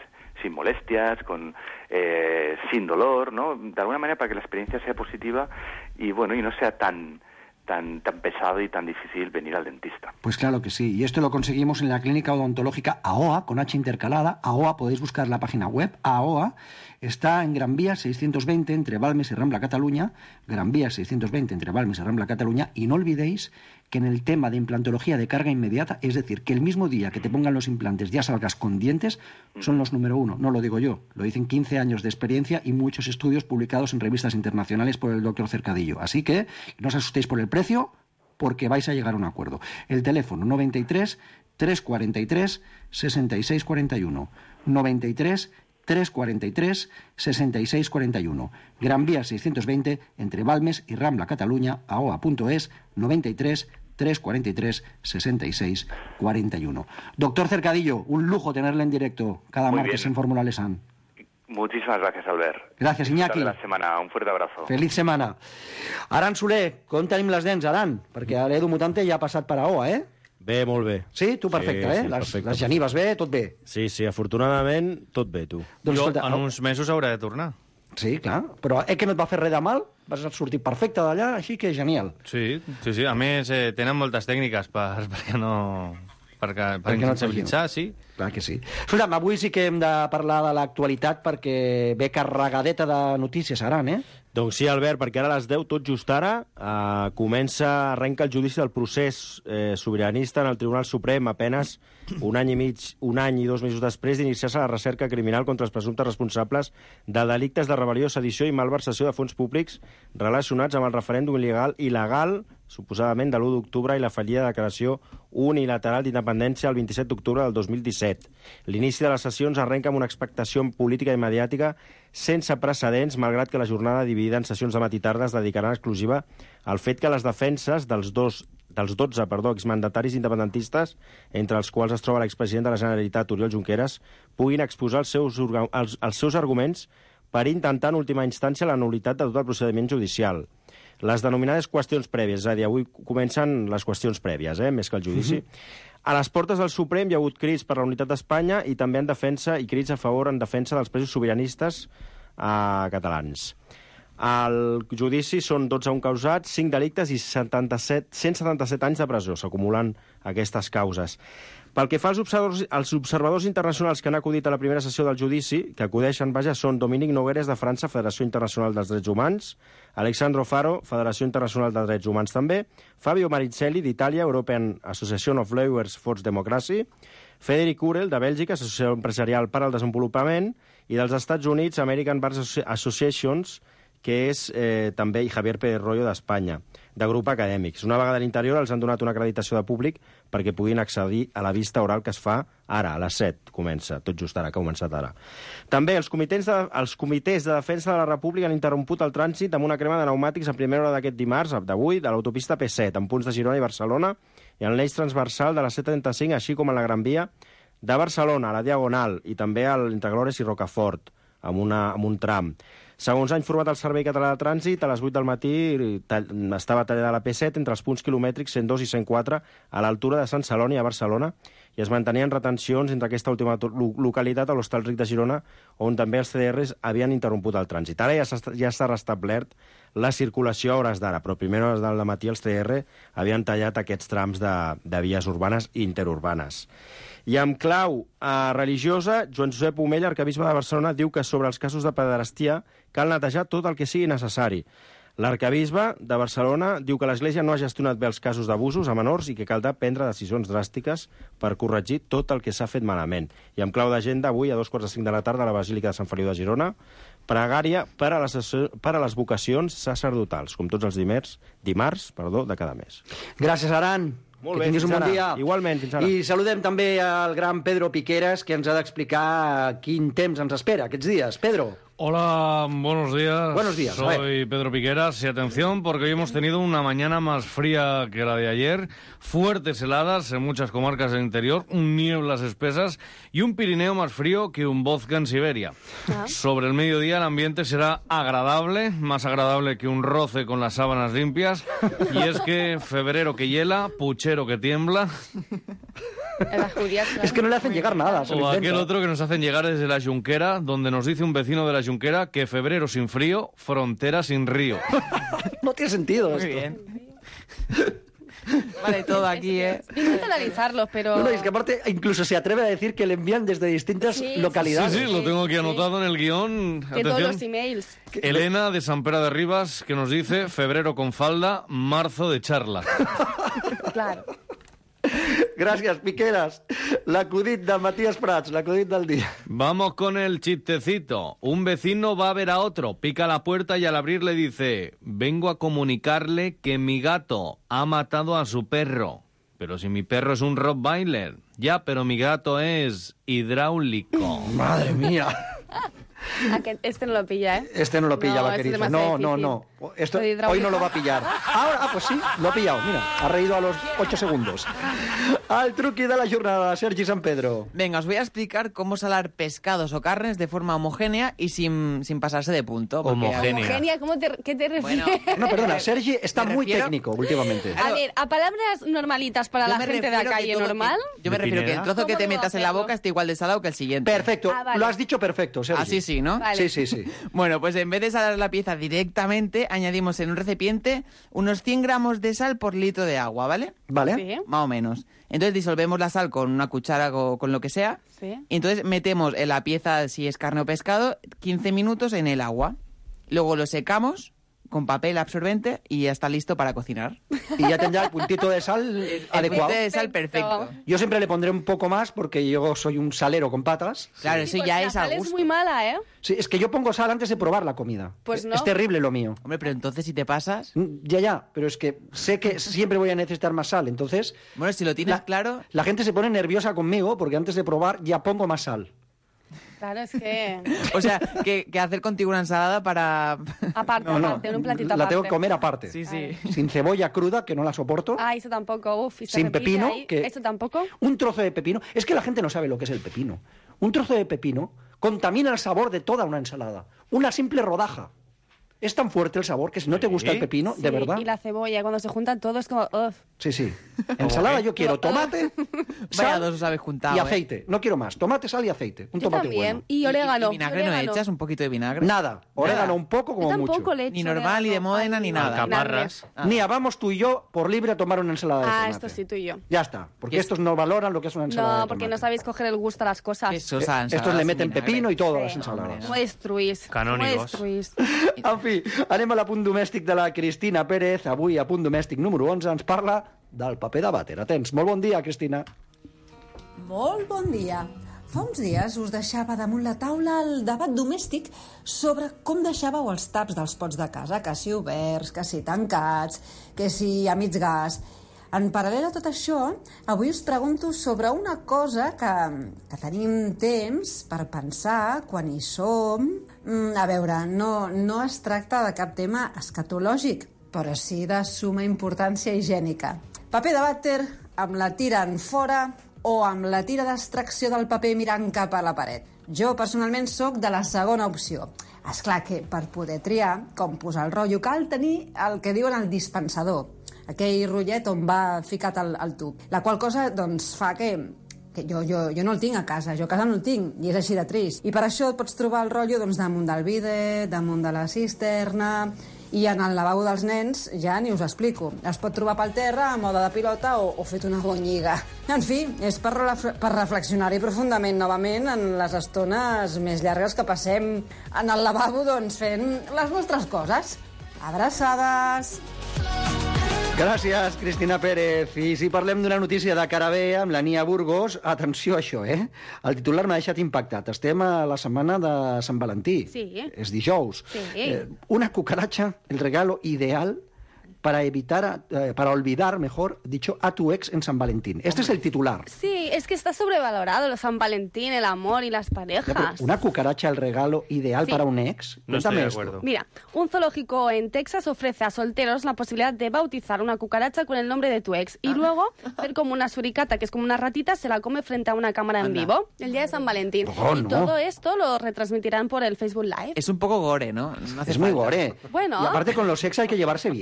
sin molestias, con eh, sin dolor, ¿no? De alguna manera para que la experiencia sea positiva y bueno, y no sea tan tan tan pesado y tan difícil venir al dentista. Pues claro que sí, y esto lo conseguimos en la clínica odontológica A O A, con H intercalada. A O A, podéis buscar la página web, A O A, está en Gran Vía seiscientos veinte entre Balmes y Rambla, Cataluña, Gran Vía seiscientos veinte entre Balmes y Rambla, Cataluña, y no olvidéis que en el tema de implantología de carga inmediata, es decir, que el mismo día que te pongan los implantes ya salgas con dientes, son los número uno, no lo digo yo, lo dicen quince años de experiencia y muchos estudios publicados en revistas internacionales por el doctor Cercadillo. Así que no os asustéis por el precio, porque vais a llegar a un acuerdo. El teléfono noventa y tres, trescientos cuarenta y tres, sesenta y seis cuarenta y uno, noventa y tres, trescientos cuarenta y tres, sesenta y seis cuarenta y uno. Gran Vía seiscientos veinte entre Balmes y Rambla, Cataluña, aoa punto es, noventa y tres, trescientos cuarenta y tres, sesenta y seis cuarenta y uno. Doctor Cercadillo, un lujo tenerle en directo cada Muy martes bien. en Fórmula Lesan. Muchísimas gracias, Albert. Gràcies, Iñaki. Disfruta de la setmana. Un fuerte abrazo. Feliç setmana. Aran Soler, com tenim les dents, Aran? Perquè l'Edu Mutante ja ha passat per A O A, eh? Bé, molt bé. Sí? Tu perfecte, sí, eh? sí, les, perfecte. les genives bé, tot bé. Sí, sí, afortunadament, tot bé, tu. Doncs, jo escolta, en no- uns mesos hauré de tornar. Sí, clar. Però eh, que no et va fer res de mal? Vas sortir perfecte d'allà, així que genial. Sí, sí, sí. A més, eh, tenen moltes tècniques per, perquè no... Perquè, per Perquè no et insensibilitzar, sí. Clar que sí. Escolta'm, avui sí que hem de parlar de l'actualitat perquè ve carregadeta de notícies, Aran, eh? Doncs sí, Albert, perquè ara a les deu, tot just ara, eh, comença, arrenca el judici del procés eh, sobiranista en el Tribunal Suprem, apenes un any i mig, un any i dos mesos després d'iniciar-se la recerca criminal contra els presumptes responsables de delictes de rebel·lió, sedició i malversació de fons públics relacionats amb el referèndum il·legal, il·legal suposadament de l'u d'octubre i la fallida declaració unilateral d'independència el vint-i-set d'octubre del dos mil disset. L'inici de les sessions arrenca amb una expectació política i mediàtica sense precedents, malgrat que la jornada dividida en sessions de matí i tarda es dedicarà en exclusiva al fet que les defenses dels dos dels dotze perdó, exmandataris independentistes, entre els quals es troba l'expresident de la Generalitat, Oriol Junqueras, puguin exposar els seus, els, els seus arguments per intentar en última instància la nul·litat de tot el procediment judicial. Les denominades qüestions prèvies, és a dir, avui comencen les qüestions prèvies, eh, més que el judici. Uh-huh. A les portes del Suprem hi ha hagut crits per la unitat d'Espanya i també en defensa i crits a favor en defensa dels presos sobiranistes eh, catalans. Al judici són dotze encausats, cinc delictes i setanta-set, cent setanta-set anys de presó. S'acumulen aquestes causes. Pel que fa als observadors, als observadors internacionals que han acudit a la primera sessió del judici, que acudeixen, vaja, són Dominic Nogueres de França, Federació Internacional dels Drets Humans, Alexandro Faro, Federació Internacional de Drets Humans també, Fabio Marizzelli d'Itàlia, European Association of Lawyers for Democracy, Frederic Urel de Bèlgica, Associació Empresarial per al Desenvolupament, i dels Estats Units, American Bar Associations, que és eh, també i Javier Pérez Royo d'Espanya, de grup acadèmics. Una vegada a l'interior els han donat una acreditació de públic perquè puguin accedir a la vista oral que es fa ara, a les set, comença, tot just ara, que ha començat ara. També els comitès de, els comitès de defensa de la República han interromput el trànsit amb una crema de pneumàtics a primera hora d'aquest dimarts, d'avui, de l'autopista P set, en punts de Girona i Barcelona, i en l'eix transversal de la C trenta-cinc, així com en la Gran Via de Barcelona, a la Diagonal, i també a l'Integlores i Rocafort, amb, una, amb un tram. Segons ha informat el Servei Català de Trànsit, a les vuit del matí tall, estava tallada la P set entre els punts quilomètrics cent dos i cent quatre a l'altura de Sant Celoni a Barcelona i es mantenien retencions entre aquesta última localitat a l'Hostal Ric de Girona, on també els C D Rs havien interromput el trànsit. Ara ja s'ha ja s'ha restablert la circulació a hores d'ara, però a primeres hores del matí els C D R havien tallat aquests trams de, de vies urbanes i interurbanes. I amb clau eh, religiosa, Joan Josep Omella, arquebisbe de Barcelona, diu que sobre els casos de pederastia cal netejar tot el que sigui necessari. L'arquebisbe de Barcelona diu que l'Església no ha gestionat bé els casos d'abusos a menors i que caldrà prendre decisions dràstiques per corregir tot el que s'ha fet malament. I amb clau d'agenda, avui, a dos quarts de cinc de la tarda, a la Basílica de Sant Feliu de Girona, pregària per a les, per a les vocacions sacerdotals, com tots els dimarts, dimarts perdó, de cada mes. Gràcies, Aran. Molt que bé, tinguis un fins bon ara. dia. Igualment, fins ara. I saludem també al gran Pedro Piqueras, que ens ha d'explicar quin temps ens espera aquests dies. Pedro. Hola, buenos días. Buenos días. Soy Pedro Piqueras y atención porque hoy hemos tenido una mañana más fría que la de ayer, fuertes heladas en muchas comarcas del interior, nieblas espesas y un Pirineo más frío que un vodka en Siberia. Ah. Sobre el mediodía el ambiente será agradable, más agradable que un roce con las sábanas limpias, y es que febrero que hiela, puchero que tiembla... Las judías, claro. Es que no le hacen llegar nada. se lo O aquel inventa. otro que nos hacen llegar desde la Junquera, donde nos dice un vecino de la Junquera que febrero sin frío, frontera sin río. No tiene sentido Muy esto. bien. Vale, todo aquí, ¿eh? Intento analizarlos, pero... No, no, es que aparte incluso se atreve a decir que le envían desde distintas Sí, localidades. Sí, sí, lo tengo aquí anotado en el guión. De todos Atención. los emails. Elena de Sant Pere de Ribas, que nos dice febrero con falda, marzo de charla. Claro. Gràcies, Piqueras. L'acudit de Matías Prats, l'acudit del dia. Vamos con el chistecito. Un vecino va a ver a otro, pica la puerta y al abrir le dice: vengo a comunicarle que mi gato ha matado a su perro. Pero si mi perro es un Rottweiler. Ya, pero mi gato es hidráulico. Madre mía. Aquest- Este no lo pilla, ¿eh? Este no lo pilla, No, vaquerizo. este es demasiado No, no, difícil. no. Esto Lo de hoy hidráulica. no lo va a pillar. Ahora, ah, pues sí, lo ha pillado. Mira, ha reído a los ocho segundos. Al truqui de la jornada, Sergi San Pedro. Venga, os voy a explicar cómo salar pescados o carnes de forma homogénea y sin, sin pasarse de punto. porque- Homogénea, ¿cómo te, ¿qué te refieres? No, perdona, Sergi está Me muy refiero- técnico últimamente. A ver, a palabras normalitas para Yo la me gente de refiero la que calle todo- normal. Yo me refiero que el trozo que te metas en la boca está igual de salado que el siguiente. Perfecto, Ah, vale. lo has dicho perfecto, Sergi. Así sí, ¿no? Vale. Sí, sí, sí. Bueno, pues en vez de salar la pieza directamente, añadimos en un recipiente unos cien gramos de sal por litro de agua, ¿vale? Vale. Sí, Más o menos. Entonces disolvemos la sal con una cuchara o con lo que sea. sí. Y entonces metemos en la pieza, si es carne o pescado, quince minutos en el agua. Luego lo secamos con papel absorbente y ya está listo para cocinar. Y ya tendrá el puntito de sal El adecuado. puntito de sal perfecto. Yo siempre le pondré un poco más porque yo soy un salero con patas. Claro, Sí, eso pues ya la es sal al es gusto. muy mala, ¿eh? Sí, es que yo pongo sal antes de probar la comida. Pues no. Es terrible lo mío. Hombre, pero entonces si te pasas... Mm, Ya, ya, pero es que sé que siempre voy a necesitar más sal, entonces Bueno, si lo tienes La- claro... la gente se pone nerviosa conmigo porque antes de probar ya pongo más sal. Claro, es que... O sea, que, que hacer contigo una ensalada para... Aparte, No, no, aparte, en un platito la aparte. tengo que comer aparte. Sí, sí. Sin cebolla cruda, que no la soporto. Ah, eso tampoco, uf. y se Sin repite pepino, ahí. que- ¿Eso tampoco? Un trozo de pepino. Es que la gente no sabe lo que es el pepino. Un trozo de pepino contamina el sabor de toda una ensalada. Una simple rodaja. Es tan fuerte el sabor que si no te gusta el pepino, de Sí, verdad. Y la cebolla, cuando se juntan todos, como... uf. Sí, sí. Ensalada yo quiero tomate, Vaya sal dos os habéis juntado, y ¿eh? aceite. No quiero más. Tomate, sal y aceite. Un Yo tomate también. bueno. Y orégano. ¿Y vinagre no orégano. echas? ¿Un poquito de vinagre? Nada. Orégano un poco como Yo tampoco mucho. le echo Ni normal, ni de orégano. Módena, Ay, ni no. nada. Alcaparras. Ah. Ni vamos tú y yo por libre a tomar una ensalada de Ah, tomate. esto sí, tú y yo. Ya está. Porque ¿Qué es? estos no valoran lo que es una ensalada de No, porque no tomate. sabéis coger el gusto a las cosas. Qué sosa Eh, ensalada Estos le sin meten vinagre. pepino y todo a Sí. las ensaladas. ¿Cómo destruís? Canónigos. ¿Cómo destruís? En fi, anem a l'apunt domèstic de la Cristina Pérez. Avui, a punt domèstic número onze, ens parla del paper de vàter. Atents. Molt bon dia, Cristina. Molt bon dia. Fa uns dies us deixava damunt la taula el debat domèstic sobre com deixàveu els taps dels pots de casa, que si oberts, que si tancats, que si a mig gas. En paral·lel a tot això, avui us pregunto sobre una cosa que, que tenim temps per pensar quan hi som. Mm, a veure, no, no es tracta de cap tema escatològic, però sí de suma importància higiènica. Paper de vàter amb la tira en fora o amb la tira d'extracció del paper mirant cap a la paret. Jo, personalment, sóc de la segona opció. És clar que per poder triar com posar el rotllo cal tenir el que diuen el dispensador, aquell rotllet on va ficat el, el tub. La qual cosa doncs, fa que, que jo, jo, jo no el tinc a casa, jo a casa no el tinc, i és així de trist. I per això et pots trobar el rotllo doncs, damunt del bidet, damunt de la cisterna, i en el lavabo dels nens ja ni us explico. Es pot trobar pel terra a moda de pilota o, o fet una bonyiga. En fi, és per, ref per reflexionar-hi profundament novament en les estones més llargues que passem en el lavabo doncs, fent les nostres coses. Abraçades! Gràcies, Cristina Pérez. I si parlem d'una notícia de cara bé amb la Nia Burgos, atenció a això, eh? El titular m'ha deixat impactat. Estem a la setmana de Sant Valentí. Sí. És dijous. Sí. Eh, una cucaracha, el regalo ideal para evitar, eh, para olvidar, mejor dicho, a tu ex en San Valentín. Este es el titular. Sí, es que está sobrevalorado lo San Valentín, el amor y las Ya, pero parejas. ¿una cucaracha el regalo ideal Sí. para un ex? No estoy de Cuéntame acuerdo. esto. Mira, un zoológico en Texas ofrece a solteros la posibilidad de bautizar una cucaracha con el nombre de tu ex y luego hacer como una suricata, que es como una ratita, se la come frente a una cámara en Anda. vivo el día de San Valentín. Oh, y no. todo esto lo retransmitirán por el Facebook Live. Es un poco gore, ¿no? No hace Es muy falta. gore. Bueno. Y aparte con los ex hay que llevarse bien.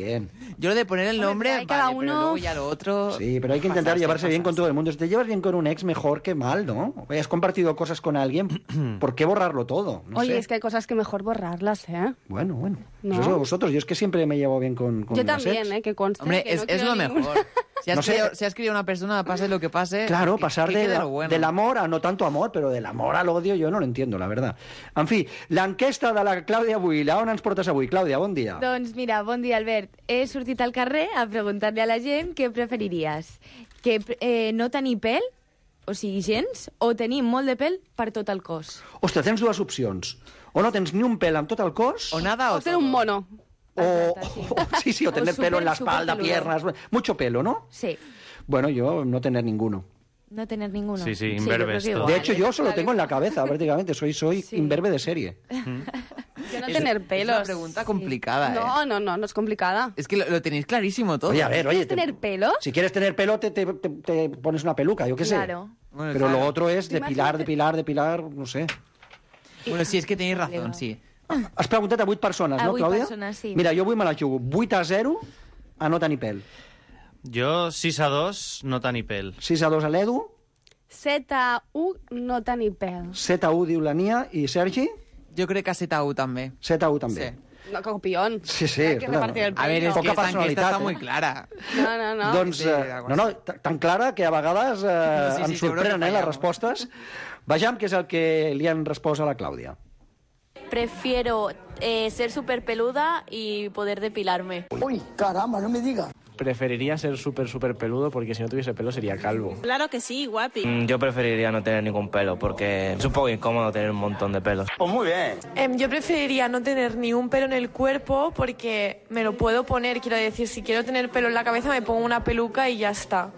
Yo lo de poner el nombre, Hombre, cada vale, uno... pero luego ya lo otro... Sí, pero hay que intentar pasarse, llevarse bien con pasarse. todo el mundo. Si te llevas bien con un ex, mejor que mal, ¿no? Has compartido cosas con alguien, ¿por qué borrarlo todo? No Oye, sé. es que hay cosas que mejor borrarlas, ¿eh? Bueno, bueno. No. Pues eso vosotros. Yo es que siempre me llevo bien con, con Yo las también, ex. ¿eh? Que conste Hombre, que es, no es quiero lo ningún- mejor. Si has, No sé. criado, si has criado una persona, pase lo que pase... Claro, que- pasar que de quede la- lo bueno. del amor a no tanto amor, però de l'amor a l'odio jo no lo entiendo, la verdad. En fi, l'enquesta de la Clàudia avui, la on ens portes avui? Clàudia, bon dia. Doncs mira, bon dia, Albert. He sortit al carrer a preguntar-li a la gent què preferiries. Que eh, no tenir pèl, o sigui, gens, o tenir molt de pèl per tot el cos. Ostres, tens dues opcions. O no tens ni un pèl amb tot el cos... O nada O ser un mono. O, o- sí, sí, o tener super, pelo en la espalda, super piernas... Mucho pelo, ¿no? Sí. Bueno, yo no tener ninguno. No tener ninguno. Sí, sí, yo imberbes creo que todo. De igual, hecho, ¿eh? yo solo tengo en la cabeza, prácticamente. Soy, soy Sí. imberbe de serie. Yo no Es- tener Es una pelos. pregunta complicada, ¿eh? No, no, no, no es complicada. Es que lo, lo tenéis clarísimo todo. Oye, a ver, oye... te- ¿Tener pelos? Si quieres tener pelo, te, te- te- te pones una peluca, yo qué sé. Claro. Bueno, Pero claro. lo otro es depilar, Imagínate. depilar, depilar, no sé. Bueno, sí, es que tenéis razón, sí. Has preguntat a vuit persones, A no, vuit Clàudia? persones, sí. Mira, jo avui me la jugo vuit a zero a no tenir pèl. Jo sis a dos, no tenir pèl. sis a dos a l'Edu, Z a U no tenir pèl. set a u diu la Nia i Sergi, Jo crec que Z U també. set a u també. Sí. No, copión. Sí, sí. Hay que esclar. repartir el A ver, es Poca que esta enquesta personalitat, está eh? muy clara. No, no, no. Doncs, Sí, eh, algo no, no, t- tan clara que a vegades eh, Sí, sí, em seguro que sorprenen eh, les fallamos. respostes. Vejam què és el que li han respost a la Clàudia. Prefiero eh, ser súper peluda y poder depilarme. Uy, caramba, no me digas. Preferiría ser súper, súper peludo porque si no tuviese pelo sería calvo. Claro que sí, guapi. Mm, Yo preferiría no tener ningún pelo porque es un poco incómodo tener un montón de pelos. Pues muy bien. Em, yo preferiría no tener ni un pelo en el cuerpo porque me lo puedo poner. Quiero decir, si quiero tener pelo en la cabeza me pongo una peluca y ya está.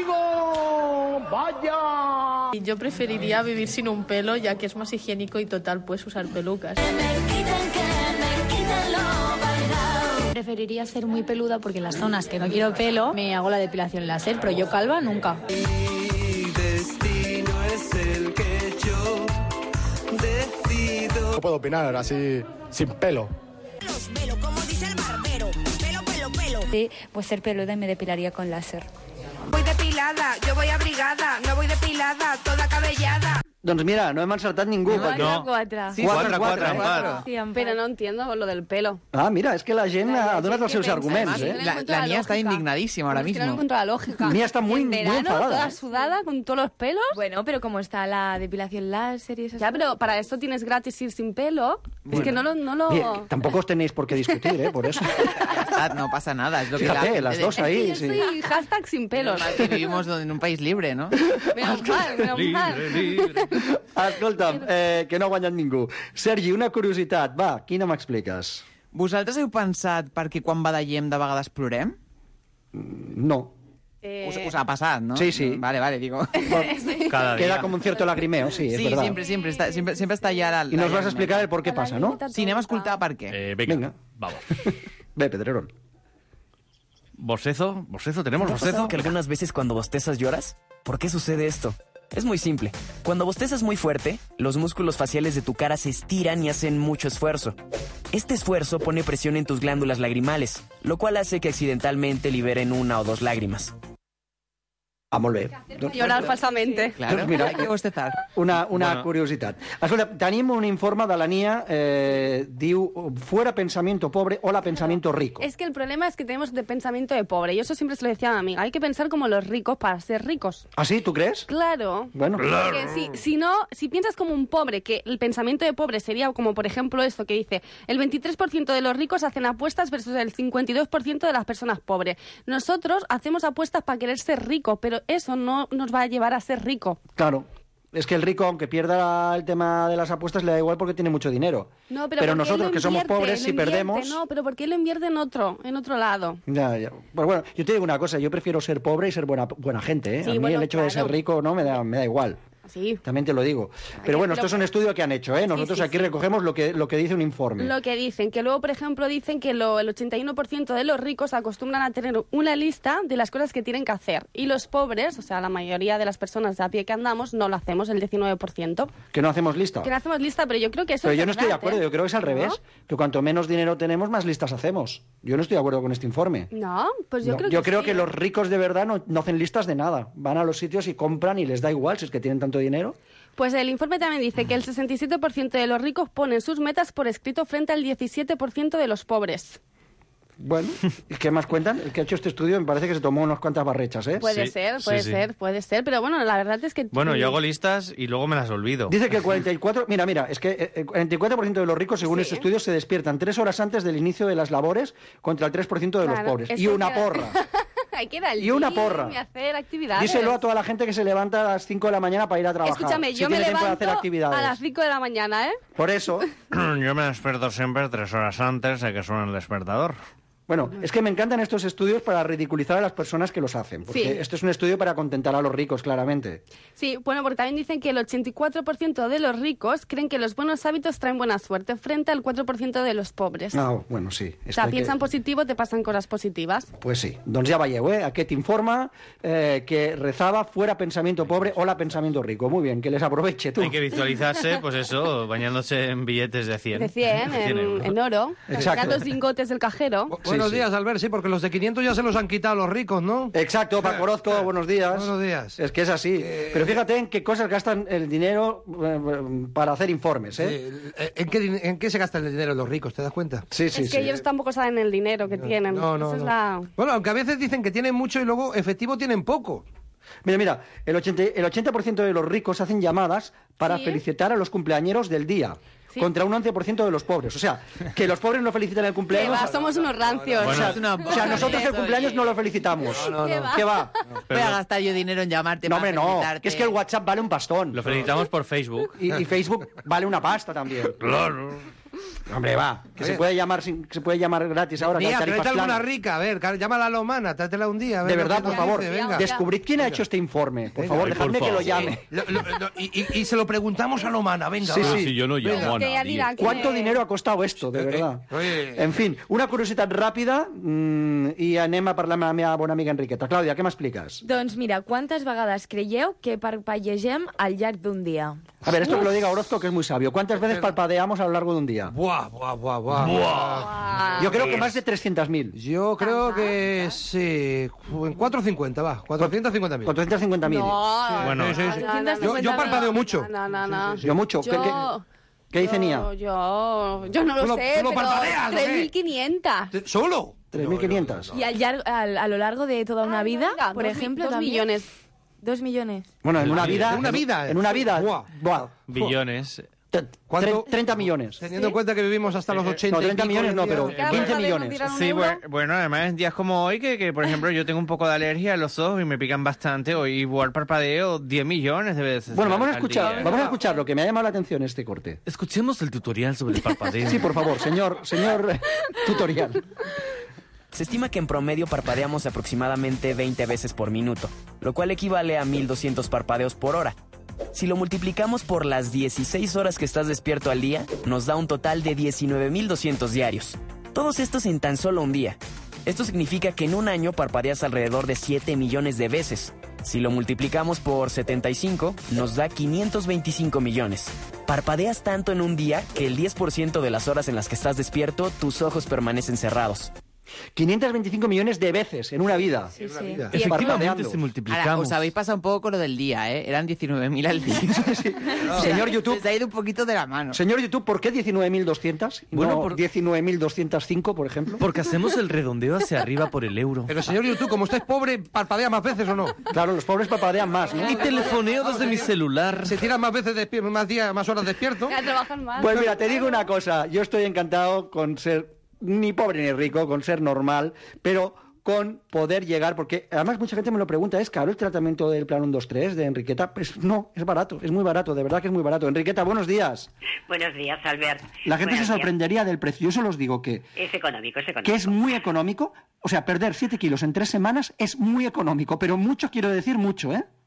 ¡Digo! ¡Vaya! Yo preferiría vivir sin un pelo, ya que es más higiénico y total, puedes usar pelucas. Preferiría ser muy peluda porque en las zonas que no quiero pelo me hago la depilación láser, pero yo calva nunca. Mi destino es el que yo decido. No puedo opinar así, sin pelo. Sí, pues ser peluda y me depilaría con láser. Voy depilada, yo voy abrigada, no voy depilada, toda cabellada. Doncs mira, no hem encertat ningú. No, perquè... no. Quatre. Sí, quatre, quatre, ¿eh? empat. Sí, pero no entiendo lo del pelo. Ah, mira, és que la gent ha donat els seus arguments, Además, eh? no le La, encuentro la la Nia está lógica. indignadísima ahora Como es que no mismo. encuentro la lógica. Nia está muy, en muy verano, enfadada, toda ¿eh? sudada, con todos los pelos. Bueno, pero como está la depilación láser y esas Ya, pero para esto tienes gratis ir sin pelo. Es que no lo... No lo... Oye, que tampoco os tenéis por qué discutir, ¿eh? Por eso. Ah, no pasa nada, es lo que Fíjate, la gente las de- dos ahí, Yo sí. soy hashtag sin pelos. Normal que vivimos en un país libre, ¿no? Menos mal, menos mal. Escolta'm, eh, que no ha guanyat ningú. Sergi, una curiositat, va, quina m'expliques? Vosaltres heu pensat per què quan badallem de vegades plorem? No. Eh... Us, us ha passat, ¿no? Sí, sí. Vale, vale, digo. Cada Queda como un cierto lagrimeo, sí, es sí, verdad. siempre, siempre está, siempre, siempre está ya la... Y nos vas a explicar el por qué pasa, ¿no? Sí, anem a escoltar per què. Eh, venga, Venga. vamos. Ve, Pedrerol. ¿Bostezo? ¿Bostezo? ¿Tenemos ¿Te ha pasado bostezo? que algunas veces cuando bostezas lloras? ¿Por qué sucede esto? Es muy simple. Cuando bostezas muy fuerte, los músculos faciales de tu cara se estiran y hacen mucho esfuerzo. Este esfuerzo pone presión en tus glándulas lagrimales, lo cual hace que accidentalmente liberen una o dos lágrimas. Ah, molt bé. Llorar falsamente. Claro, Doncs mira, hay que bostezar. Una, una Bueno. curiositat. Escolta, tenim un informe de la Nia, eh, diu, fuera pensamiento pobre, hola pensamiento rico. Es que el problema es que tenemos de pensamiento de pobre. Y eso siempre se lo decía a mi amiga. Hay que pensar como los ricos para ser ricos. ¿Ah, sí? ¿Tú crees? Claro. Bueno. Porque si, si no, si piensas como un pobre, que el pensamiento de pobre sería como, por ejemplo, esto que dice, el veintitrés por ciento de los ricos hacen apuestas versus el cincuenta y dos por ciento de las personas pobres. Nosotros hacemos apuestas para querer ser ricos, pero eso no nos va a llevar a ser rico. Claro. Es que el rico, aunque pierda el tema de las apuestas, le da igual porque tiene mucho dinero. No, pero, Pero porque él nosotros, lo que somos invierte, pobres, lo si invierte, perdemos... No, pero porque él lo invierte en otro, en otro lado. Ya, ya. Pues bueno, yo te digo una cosa, yo prefiero ser pobre y ser buena, buena gente, ¿eh? Sí, a mí bueno, el hecho de claro. ser rico no me da, me da igual. Sí. También te lo digo. Pero bueno, esto lo- es un estudio que han hecho, ¿eh? Nosotros sí, aquí sí. recogemos lo que, lo que dice un informe. Lo que dicen, que luego, por ejemplo, dicen que lo, el ochenta y uno por ciento de los ricos acostumbran a tener una lista de las cosas que tienen que hacer. Y los pobres, o sea, la mayoría de las personas de a pie que andamos, no lo hacemos, el diecinueve por ciento. Que no hacemos lista. Que no hacemos lista, pero yo creo que eso Pero es yo no estoy de verdad, acuerdo, ¿eh? yo creo que es al ¿No? revés. Que cuanto menos dinero tenemos, más listas hacemos. Yo no estoy de acuerdo con este informe. No, pues yo No, creo que yo creo sí. que los ricos de verdad no, no hacen listas de nada. Van a los sitios y compran y les da igual si es que tienen tanto dinero. Pues el informe también dice que el sesenta y siete por ciento de los ricos ponen sus metas por escrito frente al diecisiete por ciento de los pobres. Bueno, ¿y qué más cuentan? El que ha hecho este estudio me parece que se tomó unas cuantas barrechas, ¿eh? Puede Sí, ser, sí, puede sí. ser, puede ser. Pero bueno, la verdad es que... Bueno, yo hago listas y luego me las olvido. Dice que el cuarenta y cuatro... Mira, mira, es que eh, el cuarenta y cuatro por ciento de los ricos, según Sí. este estudio, se despiertan tres horas antes del inicio de las labores contra el tres por ciento de los Claro, pobres. es Y que una queda- porra. Hay que ir al Y una gym porra. y hacer actividades. Díselo a toda la gente que se levanta a las cinco de la mañana para ir a trabajar. Escúchame, Si yo me tiene tiempo de levanto hacer actividades. a las cinco de la mañana, ¿eh? Por eso... Yo me despierto siempre tres horas antes de que suene el despertador. Bueno, es que me encantan estos estudios para ridiculizar a las personas que los hacen. Porque Sí. esto es un estudio para contentar a los ricos, claramente. Sí, bueno, porque también dicen que el ochenta y cuatro por ciento de los ricos creen que los buenos hábitos traen buena suerte frente al cuatro por ciento de los pobres. No, bueno, sí. o Esto sea, hay que- piensan positivo, te pasan cosas positivas. Pues sí. Doncs ja veieu, eh? Aquest informa eh, que rezaba fuera pensamiento pobre, hola pensamiento rico. Muy bien, que les aproveche tú. Hay que visualizarse, pues eso, bañándose en billetes de cien. De cien, De cien en, euros. en oro. Exacto. Sacar los lingotes del cajero. Buenos sí. días, Albert, sí, porque los de quinientos ya se los han quitado los ricos, ¿no? Exacto, Paco Orozco, buenos días. Buenos días. Es que es así. Pero fíjate en qué cosas gastan el dinero eh, para hacer informes, ¿eh? Sí, ¿En qué, din- ¿En qué se gasta el dinero los ricos? ¿Te das cuenta? Sí, sí, es que sí. ellos tampoco saben el dinero que tienen. No, no, Esa es no. la... Bueno, aunque a veces dicen que tienen mucho y luego efectivo tienen poco. Mira, mira, el ochenta, el ochenta por ciento de los ricos hacen llamadas para Sí. felicitar a los cumpleañeros del día. Sí. Contra un once por ciento de los pobres. O sea, que los pobres no felicitan el Que cumpleaños. va, somos unos rancios. o, sea, Es una o sea, nosotros el cumpleaños no lo felicitamos. ¿Qué va? ¿Qué va? Voy a gastar yo dinero en llamarte No, para hombre, no. felicitarte. Que es que el WhatsApp vale un pastón. Lo felicitamos por Facebook. Y, y Facebook vale una pasta también. Claro. Hombre, va. Que Oye. se puede llamar sin- que se puede llamar gratis ahora. que hay Mira, tarifas tráete alguna planas. rica, a ver, car- llámala a la humana, tráetela un día. A ver De lo verdad, que por nos favor, dice, venga. descubrid quién ha hecho este informe. Por Venga, favor, ay, por dejadme que lo favor. llame. Lo- lo- lo- y, y- y se lo preguntamos a la humana, venga. Sí, va. sí. Si yo no llamo a Que ella nadie. dirá que- ¿Cuánto dinero ha costado esto, de Eh, verdad? eh, oye. En fin, una curiositat ràpida mm, i anem a parlar amb la meva bona amiga Enriqueta. Clàudia, què m'expliques? Doncs mira, quantes vegades creieu que parpellegem al llarg d'un dia? A ver, esto que lo diga Orozco, que es muy sabio. ¿Cuántas veces parpadeamos a lo largo de un día? Buah, buah, buah, buah. Ah, Yo creo que más de trescientas mil. Yo creo que sí. En cuatrocientos cincuenta, va. cuatrocientos cincuenta mil. cuatrocientos cincuenta mil. No, Bueno, Sí, sí, sí. no, no, Yo, yo no, parpadeo no, mucho. No, no, no. Yo mucho. ¿Qué, qué, Yo- qué dice Nia? Yo, yo, yo no ¿Tú lo lo- sé, tú lo pero parpadeas, o qué? tres mil quinientas. Te- ¿Solo? tres mil quinientos. ¿Y al llar- al- a lo largo de toda una Ah, vida, venga, por dos mi- ejemplo, dos también? millones. Dos millones. Bueno, en una Sí, vida... en una vida, En una vida... Buah. buah, Billones. tre- ¿Cuánto? treinta millones. Teniendo en cuenta que vivimos hasta los ochenta. No, y treinta pico millones hoy no, en día. pero Cada quince vez nos millones. tiran un Sí, euro. bueno, bueno, además en días como hoy, que, que por ejemplo yo tengo un poco de alergia a los ojos y me pican bastante, hoy igual parpadeo diez millones de veces. Bueno, vamos a al escuchar, día. vamos a escuchar lo que me ha llamado la atención este corte. Escuchemos el tutorial sobre el parpadeo. Sí, por favor, señor, señor eh, tutorial. Se estima que en promedio parpadeamos aproximadamente veinte veces por minuto, lo cual equivale a mil doscientos parpadeos por hora. Si lo multiplicamos por las dieciséis horas que estás despierto al día, nos da un total de diecinueve mil doscientos diarios. Todos estos en tan solo un día. Esto significa que en un año parpadeas alrededor de siete millones de veces. Si lo multiplicamos por setenta y cinco, nos da quinientos veinticinco millones. Parpadeas tanto en un día que el diez por ciento de las horas en las que estás despierto, tus ojos permanecen cerrados. quinientos veinticinco millones de veces en una vida. Sí, sí. Efectivamente, Parpadeando. si Ahora, multiplicamos... os habéis pasado un poco con lo del día, ¿eh? Eran diecinueve mil al día. Señor YouTube, Se ha ido un poquito de la mano. señor YouTube, ¿por qué diecinueve mil doscientos? Y Bueno, no por- diecinueve mil doscientos cinco, por ejemplo. Porque hacemos el redondeo hacia arriba por el euro. Pero señor YouTube, como usted es pobre, ¿parpadea más veces o no? Claro, los pobres parpadean más, ¿no? Y telefoneo desde mi celular. Se tira más veces despierto, más días, más horas despierto. Ya trabajan más. Pues mira, te digo una cosa, yo estoy encantado con ser ni pobre ni rico, con ser normal, pero con poder llegar, porque además mucha gente me lo pregunta, ¿es caro el tratamiento del plan uno dos tres de Enriqueta? Pues no, es barato, es muy barato, de verdad que es muy barato. Enriqueta, buenos días. Buenos días, Albert. La gente Buenos se días. sorprendería del precio, yo se los digo que, Es económico, es económico. que es muy económico, o sea, perder siete kilos en tres semanas es muy económico, pero mucho quiero decir mucho, ¿eh?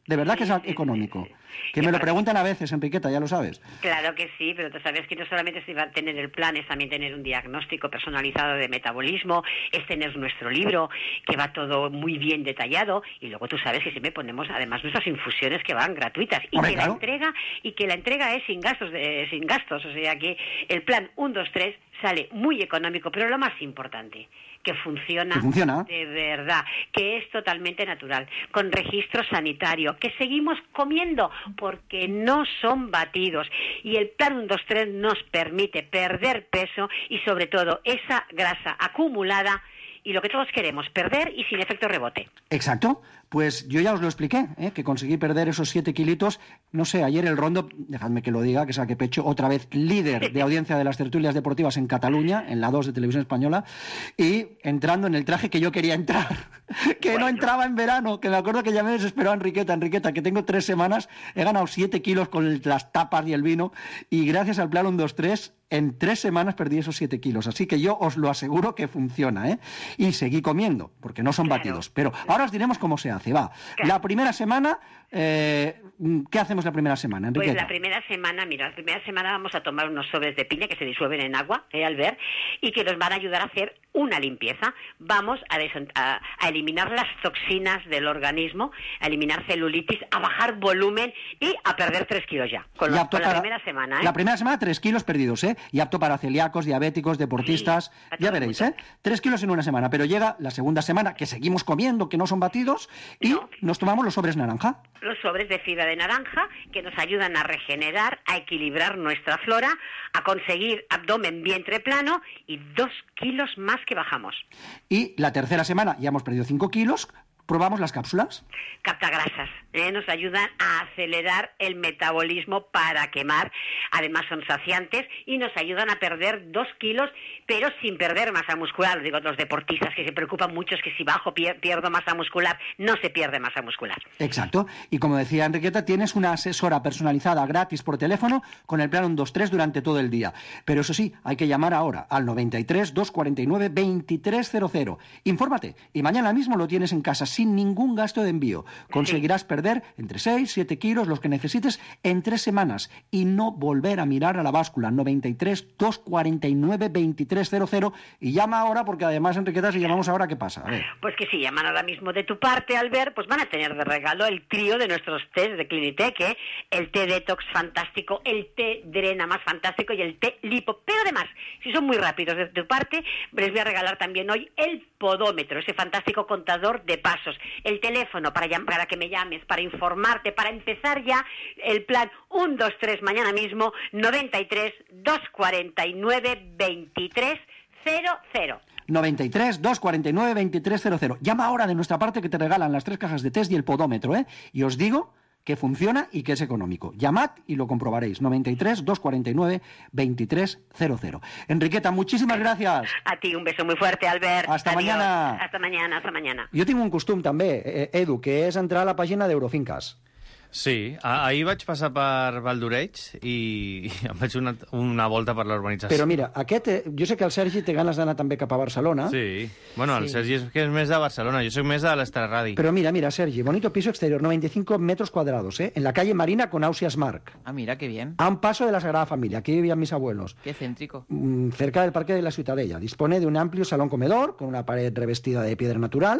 De verdad que es económico. Que me lo preguntan a veces, Enriqueta, ya lo sabes. Claro que sí, pero tú sabes que no solamente se va a tener el plan, es también tener un diagnóstico personalizado de metabolismo, es tener nuestro libro, que va todo muy bien detallado, y luego tú sabes que siempre ponemos además nuestras infusiones que van gratuitas, y Hombre, que claro. la entrega y que la entrega es sin gastos, de, sin gastos, o sea que el plan uno, dos, tres sale muy económico, pero lo más importante, que funciona, Que funciona. de verdad, que es totalmente natural, con registro sanitario, que seguimos comiendo porque no son batidos, y el plan uno, dos, tres nos permite perder peso y sobre todo esa grasa acumulada y lo que todos queremos, perder y sin efecto rebote. Exacto. Pues yo ya os lo expliqué, ¿eh? Que conseguí perder esos siete kilitos. No sé, ayer el Rondo, dejadme que lo diga, que saque pecho, otra vez líder de audiencia de las tertulias deportivas en Cataluña, en la dos de Televisión Española, y entrando en el traje que yo quería entrar, que bueno. no entraba en verano, que me acuerdo que llamé desesperado a Enriqueta, Enriqueta, que tengo tres semanas, he ganado siete kilos con el, las tapas y el vino, y gracias al plan uno, dos, tres, en tres semanas perdí esos siete kilos. Así que yo os lo aseguro que funciona, ¿eh? Y seguí comiendo, porque no son claro. batidos. Pero ahora os diremos cómo se hace. Va. Claro. La primera semana, eh, ¿qué hacemos la primera semana, Enriqueta? Pues la primera semana, mira, la primera semana vamos a tomar unos sobres de piña que se disuelven en agua, ¿eh, Albert? Y que nos van a ayudar a hacer una limpieza. Vamos a, a, a eliminar las toxinas del organismo, a eliminar celulitis, a bajar volumen y a perder tres kilos ya. Con, lo, con para, la primera semana, ¿eh? La primera semana, tres kilos perdidos, ¿eh? Y apto para celíacos, diabéticos, deportistas. Sí, ya veréis, ¿eh? Tres kilos en una semana. Pero llega la segunda semana, que seguimos comiendo, que no son batidos, y no. nos tomamos los sobres naranja. Los sobres de fibra de naranja, que nos ayudan a regenerar, a equilibrar nuestra flora, a conseguir abdomen, vientre plano y dos kilos más que bajamos. Y la tercera semana ya hemos perdido cinco kilos. ¿Probamos las cápsulas? Captagrasas, ¿eh? Nos ayudan a acelerar el metabolismo para quemar. Además son saciantes y nos ayudan a perder dos kilos, pero sin perder masa muscular. Digo, los deportistas que se preocupan mucho es que si bajo pier- pierdo masa muscular. No se pierde masa muscular. Exacto. Y como decía Enriqueta, tienes una asesora personalizada gratis por teléfono con el plan uno, dos, tres durante todo el día. Pero eso sí, hay que llamar ahora al noventa y tres, doscientos cuarenta y nueve, veintitrés cero cero. Infórmate y mañana mismo lo tienes en casa sin ningún gasto de envío. Conseguirás sí. perder entre seis, siete kilos, los que necesites, en tres semanas y no volver a mirar a la báscula. noventa y tres, doscientos cuarenta y nueve, veintitrés cero cero. Y llama ahora, porque además, Enriqueta, si llamamos ahora, ¿qué pasa? A ver. Pues que si llaman ahora mismo de tu parte, Albert, pues van a tener de regalo el trío de nuestros test de Clinitec, ¿eh? El té detox fantástico, el té drena más fantástico y el té lipo. Pero además, si son muy rápidos de tu parte, les voy a regalar también hoy el podómetro, ese fantástico contador de pasos. El teléfono para, llam- para que me llames, para informarte, para empezar ya el plan uno, dos, tres mañana mismo, noventa y tres, doscientos cuarenta y nueve, veintitrés cero cero. noventa y tres, doscientos cuarenta y nueve, veintitrés cero cero. Llama ahora de nuestra parte que te regalan las tres cajas de test y el podómetro, ¿eh? Y os digo que funciona y que es económico. Llamad y lo comprobaréis. noventa y tres, doscientos cuarenta y nueve, veintitrés cero cero. Enriqueta, muchísimas gracias. A ti un beso muy fuerte, Albert. Hasta Adiós. mañana. Hasta mañana, hasta mañana. Jo tinc un costum també, eh, Edu, que és entrar a la pàgina d'Eurofinques. Sí, ah, ahir vaig passar per Valdoreig i, i em vaig una, una volta per l'urbanització. Però mira, aquest, eh, jo sé que el Sergi té ganes d'anar també cap a Barcelona. Sí, bueno, el Sí. Sergi és que és més de Barcelona, jo soc més de l'Estrarradi. Pero mira, mira, Sergi, bonito piso exterior, noventa y cinco metros cuadrados, ¿eh? En la calle Marina con Ausias Marc. Ah, mira, qué bien. A un paso de la Sagrada Familia, aquí vivían mis abuelos. Qué céntrico. Mm, cerca del Parque de la Ciutadella. Dispone de un amplio salón comedor con una pared revestida de piedra natural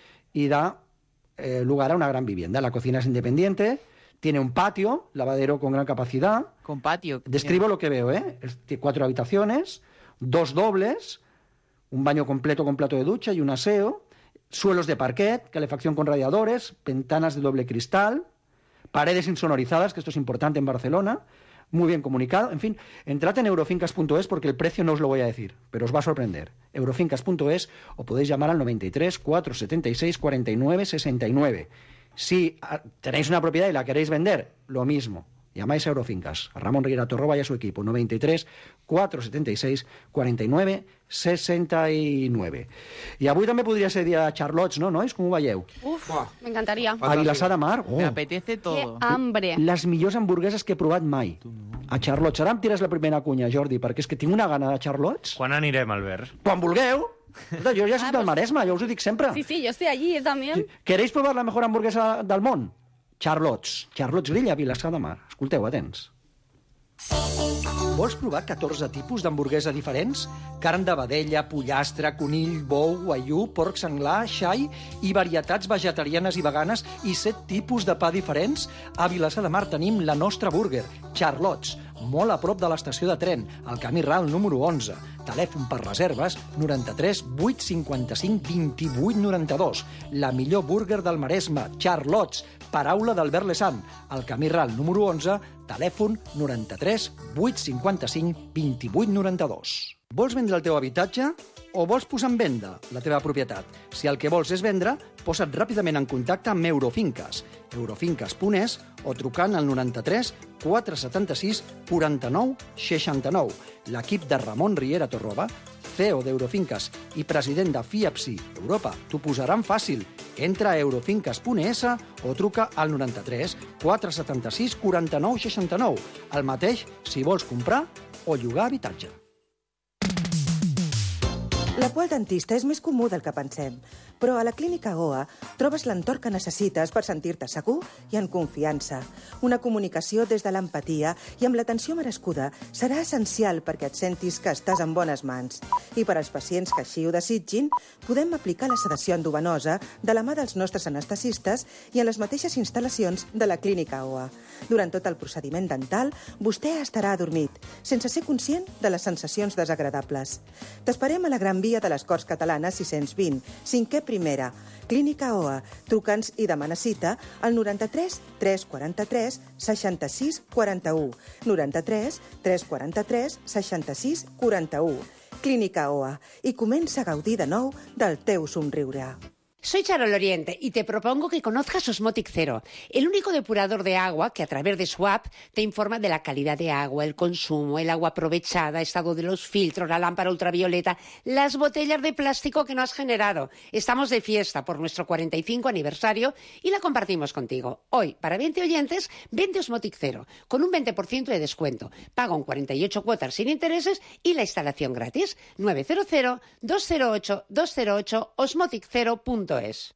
y da eh, lugar a una gran vivienda. La cocina es independiente, tiene un patio, lavadero con gran capacidad. Con patio. Describo lo que veo, ¿eh? Es- Tiene cuatro habitaciones, dos dobles, un baño completo con plato de ducha y un aseo, suelos de parquet, calefacción con radiadores, ventanas de doble cristal, paredes insonorizadas, que esto es importante en Barcelona, muy bien comunicado. En fin, entrad en eurofincas punto es porque el precio no os lo voy a decir, pero os va a sorprender. eurofincas punto es o podéis llamar al noventa y tres, cuatrocientos setenta y seis, cuarenta y nueve, sesenta y nueve. Si ah, tenéis una propiedad y la queréis vender, lo mismo. Llamáis a Eurofincas, a Ramón Riguera Torroba y a su equipo, noventa y tres, cuatrocientos setenta y seis, cuarenta y nueve, sesenta y nueve. I avui també podria ser dia de Charlots, no, nois? Com ho veieu? Uf, me encantaría. A Vilassar de Mar, oh, Me apetece Qué todo. hambre. les millors hamburgueses que he provat mai. A Charlots. Ara em tires la primera cunya, Jordi, perquè és que tinc una gana de Charlots. Quan anirem, Albert? Quan vulgueu. Escolta, jo ja soc del Maresme, jo us ho dic sempre. Sí, sí, yo estoy allí también. ¿Queréis probar la mejor hamburguesa del món? Charlots, Charlots Grill a Vilassar de Mar. Escolteu, atents. Vols provar catorze tipus d'hamburguesa diferents? Carn de vedella, pollastre, conill, bou, guaiú, porc senglar, xai i varietats vegetarianes i veganes i set tipus de pa diferents? A Vilassar de Mar tenim la nostra burger, Charlots, molt a prop de l'estació de tren, al camí ral número onze. Telèfon per reserves noranta-tres vuit cinquanta-cinc vint-i-vuit noranta-dos. La millor burger del Maresme, Charlots, paraula d'Albert Lesant. Al camí ral número onze, telèfon noranta-tres vuit cinquanta-cinc vint-i-vuit noranta-dos. Vols vendre el teu habitatge o vols posar en venda la teva propietat? Si el que vols és vendre, posa't ràpidament en contacte amb Eurofinques, eurofinques punt es o trucant al noranta-tres quatre setanta-sis quaranta-nou seixanta-nou. L'equip de Ramon Riera Torroba, C E O d'Eurofinques i president de FIAPSI Europa, t'ho posaran fàcil. Entra a eurofinques punt es o truca al noranta-tres quatre setanta-sis quaranta-nou seixanta-nou. El mateix si vols comprar o llogar habitatge. La por al dentista és més comú del que pensem, però a la Clínica O A trobes l'entorn que necessites per sentir-te segur i en confiança. Una comunicació des de l'empatia i amb l'atenció merescuda serà essencial perquè et sentis que estàs en bones mans. I per als pacients que així ho desitgin, podem aplicar la sedació endovenosa de la mà dels nostres anestesistes i en les mateixes instal·lacions de la Clínica O A. Durant tot el procediment dental, vostè estarà adormit, sense ser conscient de les sensacions desagradables. T'esperem a la Gran Via de les Corts Catalanes sis-cents vint, cinquè primera. Clínica O A. Truca'ns i demana cita al noranta-tres tres quaranta-tres seixanta-sis quaranta-u. noranta-tres tres quaranta-tres seixanta-sis quaranta-u. Clínica O A. I comença a gaudir de nou del teu somriure. Soy Charol Oriente y te propongo que conozcas Osmotic Zero, el único depurador de agua que a través de su app te informa de la calidad de agua, el consumo, el agua aprovechada, estado de los filtros, la lámpara ultravioleta, las botellas de plástico que no has generado. Estamos de fiesta por nuestro cuarenta y cinco aniversario y la compartimos contigo. Hoy, para veinte oyentes, vente Osmotic Zero, con un veinte por ciento de descuento. Paga un cuarenta y ocho cuotas sin intereses y la instalación gratis. nueve cero cero dos cero ocho dos cero ocho osmotic zero punto es.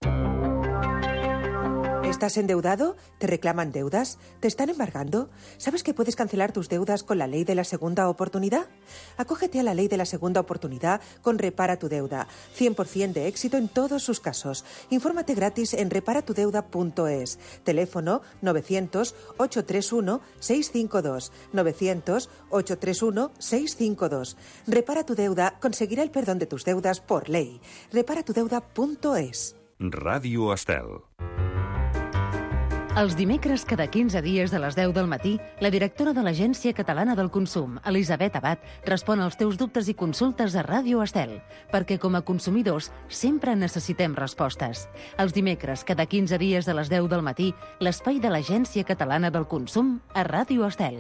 ¿Estás endeudado? ¿Te reclaman deudas? ¿Te están embargando? ¿Sabes que puedes cancelar tus deudas con la ley de la segunda oportunidad? Acógete a la ley de la segunda oportunidad con Repara tu Deuda. cien por ciento de éxito en todos sus casos. Infórmate gratis en repara tu deuda punto es. Teléfono novecientos ocho tres uno seis cinco dos. novecientos ocho tres uno seis cinco dos. Repara tu Deuda conseguirá el perdón de tus deudas por ley. repara tu deuda punto es. Ràdio Estel. Els dimecres, cada quinze dies de les deu del matí, la directora de l'Agència Catalana del Consum, Elisabet Abad, respon als teus dubtes i consultes a Ràdio Estel, perquè com a consumidors sempre necessitem respostes. Els dimecres, cada quinze dies de les deu del matí, l'espai de l'Agència Catalana del Consum a Ràdio Estel.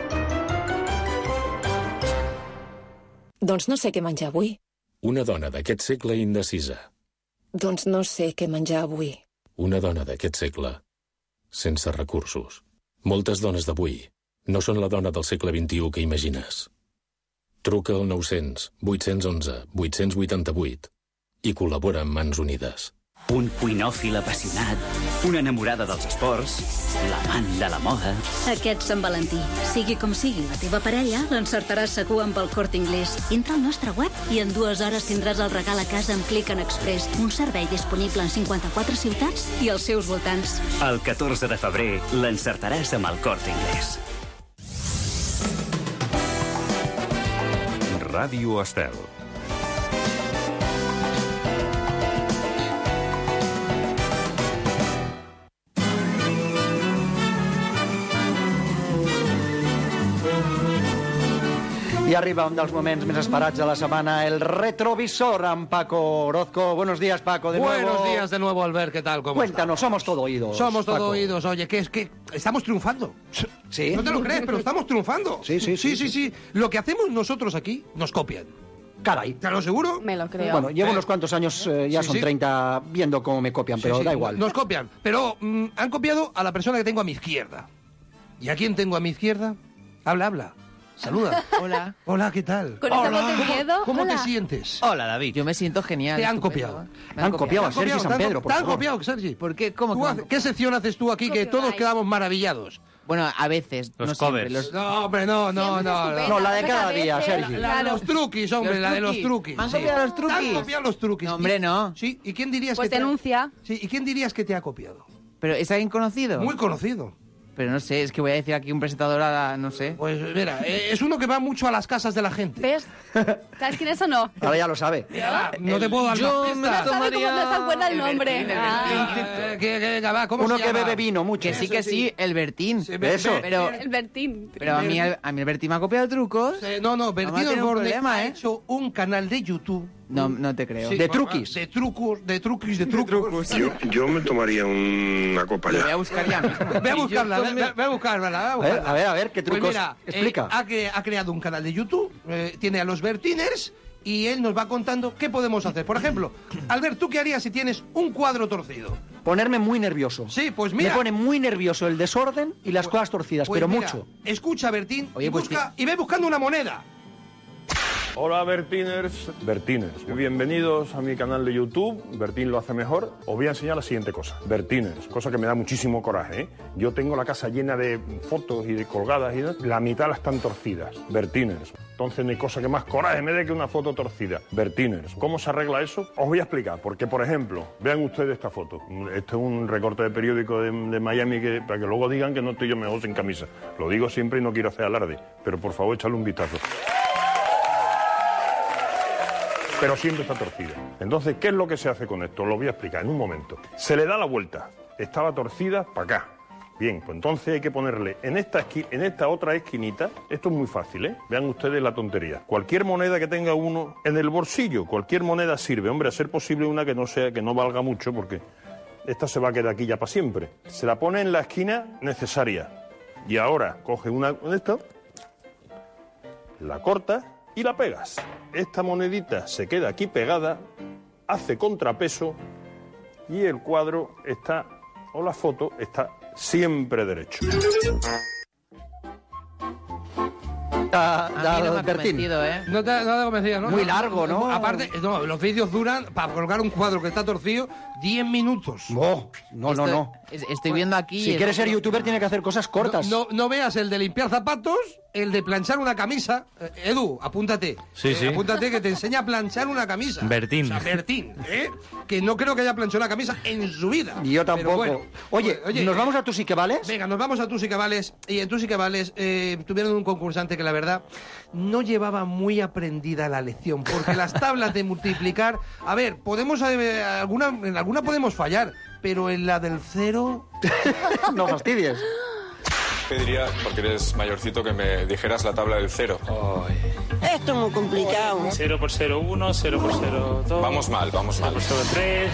Doncs no sé què menjar avui. Una dona d'aquest segle indecisa. Doncs no sé què menjar avui. Una dona d'aquest segle sense recursos. Moltes dones d'avui no són la dona del segle vint-i-u que imagines. Truca al nou-cents vuit-cents onze vuit-cents vuitanta-vuit i col·labora amb Mans Unides. Un cuinòfil apassionat, una enamorada dels esports, l'amant de la moda... Aquest Sant Valentí, sigui com sigui la teva parella, l'encertaràs segur amb el Corte Inglés. Entra al nostre web i en dues hores tindràs el regal a casa amb Click and Express, un servei disponible en cinquanta-quatre ciutats i els seus voltants. El catorze de febrer l'encertaràs amb el Corte Inglés. Ràdio Estel. I arriba un dels moments més esperats de la setmana, el retrovisor amb Paco Orozco. Buenos días, Paco, de Buenos nuevo. Buenos días de nuevo, Albert, ¿qué tal? ¿Cómo Cuéntanos, estamos? somos todo oídos. Somos todo Paco. oídos, oye, que es que estamos triunfando. Sí. No te lo crees, pero estamos triunfando. Sí, sí, sí. Sí, sí, sí. Lo que hacemos nosotros aquí, nos copian. Caray. ¿Te lo seguro? Me lo creo. Bueno, llevo Eh, unos cuantos años, eh, ya sí, son sí. treinta, viendo cómo me copian, Sí, pero sí, da igual. Nos copian, pero mm, han copiado a la persona que tengo a mi izquierda. ¿Y a quién tengo a mi izquierda? Habla, habla. Saluda. Hola. Hola, ¿qué tal? Con esa Hola. voz de miedo. ¿Cómo Hola. te sientes? Hola, David. Yo me siento genial. Te han estupendo. copiado. Me han copiado. a Sergi ¿Te San han- Pedro, por ¿Te han favor. copiado, Sergi? ¿Por qué? ¿Cómo? ¿Tú que me haces- han ¿Qué sección haces tú aquí que todos quedamos maravillados? Bueno, a veces. Los no siempre, covers. los- No, hombre, no, no, no. No, No, la de cada día, Sergi. La de los truquis, hombre, Los la de los truquis. truquis. ¿Me han sí. copiado los Te han truquis? copiado los truquis. No, hombre, no. Sí, ¿y quién dirías Pues que te ha- denuncia. Sí, ¿y quién dirías que te ha copiado? ¿Pero es alguien conocido? Muy conocido. Pero no sé, es que voy a decir aquí un presentador a la- no sé. Pues mira, eh, es uno que va mucho a las casas de la gente. ¿Ves? ¿Sabes quién es o no? Ahora ya lo sabe. Mira, no te puedo dar Yo más me pistas. No sabe cómo no se acuerda el El nombre. Bertín, el Ah. Eh, que- que- venga, va, ¿cómo Uno se que llama? bebe vino mucho. Que sí, que sí, el Bertín. Sí, be- Eso. be- Pero, El Bertín. pero a, mí, a mí el Bertín me ha copiado trucos. Eh, no, no, Bertín tiene un Osborne problema, ha ¿eh? hecho un canal de YouTube. No, no te creo. Sí, De bueno, truquis. De trucos, de truquis, de trucos. Yo, yo me tomaría una copa Lo voy a ya. buscar ya mismo. Ve a buscarla, ve, ve- ve a buscarla, ve a A ver, buscarla. a ver, a ver, ¿qué Pues trucos? mira, eh, Explica. ha, cre- ha creado un canal de YouTube, eh, tiene a los Bertiners y él nos va contando qué podemos hacer. Por ejemplo, Albert, ¿tú qué harías si tienes un cuadro torcido? Ponerme muy nervioso. Sí, pues mira. Me pone muy nervioso el desorden y las cosas torcidas, Pues pero mira, mucho. Escucha, Bertín, Oye, y, pues busca, y ve buscando una moneda. Hola Bertiners, Bertiners. Bienvenidos a mi canal de YouTube, Bertín lo hace mejor. Os voy a enseñar la siguiente cosa. Bertiners, cosa que me da muchísimo coraje, ¿eh? Yo tengo la casa llena de fotos y de colgadas y la mitad las están torcidas. Bertiners. Entonces no hay cosa que más coraje me dé que una foto torcida. Bertiners. ¿Cómo se arregla eso? Os voy a explicar. Porque, por ejemplo, vean ustedes esta foto. Este es un recorte de periódico de, de Miami que, para que luego digan que no estoy yo mejor sin camisa. Lo digo siempre y no quiero hacer alarde. Pero por favor, échale un vistazo. Pero siempre está torcida. Entonces, ¿qué es lo que se hace con esto? Lo voy a explicar en un momento. Se le da la vuelta. Estaba torcida para acá. Bien, pues entonces hay que ponerle en esta, esqui en esta otra esquinita. Esto es muy fácil, ¿eh? Vean ustedes la tontería. Cualquier moneda que tenga uno en el bolsillo, cualquier moneda sirve. Hombre, a ser posible una que no sea, que no valga mucho, porque esta se va a quedar aquí ya para siempre. Se la pone en la esquina necesaria. Y ahora coge una de esto, la cortas y la pegas. Esta monedita se queda aquí pegada, hace contrapeso y el cuadro está, o la foto, está siempre derecho. Da, A mí da, no me ha Bertín. convencido, ¿eh? No te, no te convencía, ¿no? Muy largo, ¿no? Aparte, no, los vídeos duran, para colgar un cuadro que está torcido, diez minutos. No, no, no, Estoy- no. es- Estoy viendo aquí... Si el- quieres ser youtuber tiene que hacer cosas cortas. No, no, no veas el de limpiar zapatos, el de planchar una camisa. Eh, Edu, apúntate. Sí, Eh, sí. Apúntate que te enseña a planchar una camisa. Bertín. O sea, Bertín, ¿eh? Que no creo que haya planchado una camisa en su vida. Y yo Pero tampoco. bueno, oye, oye, ¿nos eh, vamos a Tú sí que vales? Venga, nos vamos a Tú sí que vales. Y en Tú sí que vales eh, tuvieron un concursante que la verdad no llevaba muy aprendida la lección. Porque las tablas de multiplicar... A ver, podemos... eh, alguna, en alguna podemos fallar, pero en la del cero... No fastidies. Pediría, porque eres mayorcito, que me dijeras la tabla del cero. Esto es muy complicado. cero por cero, uno, cero por cero, dos. Vamos mal, vamos mal. cero por tres.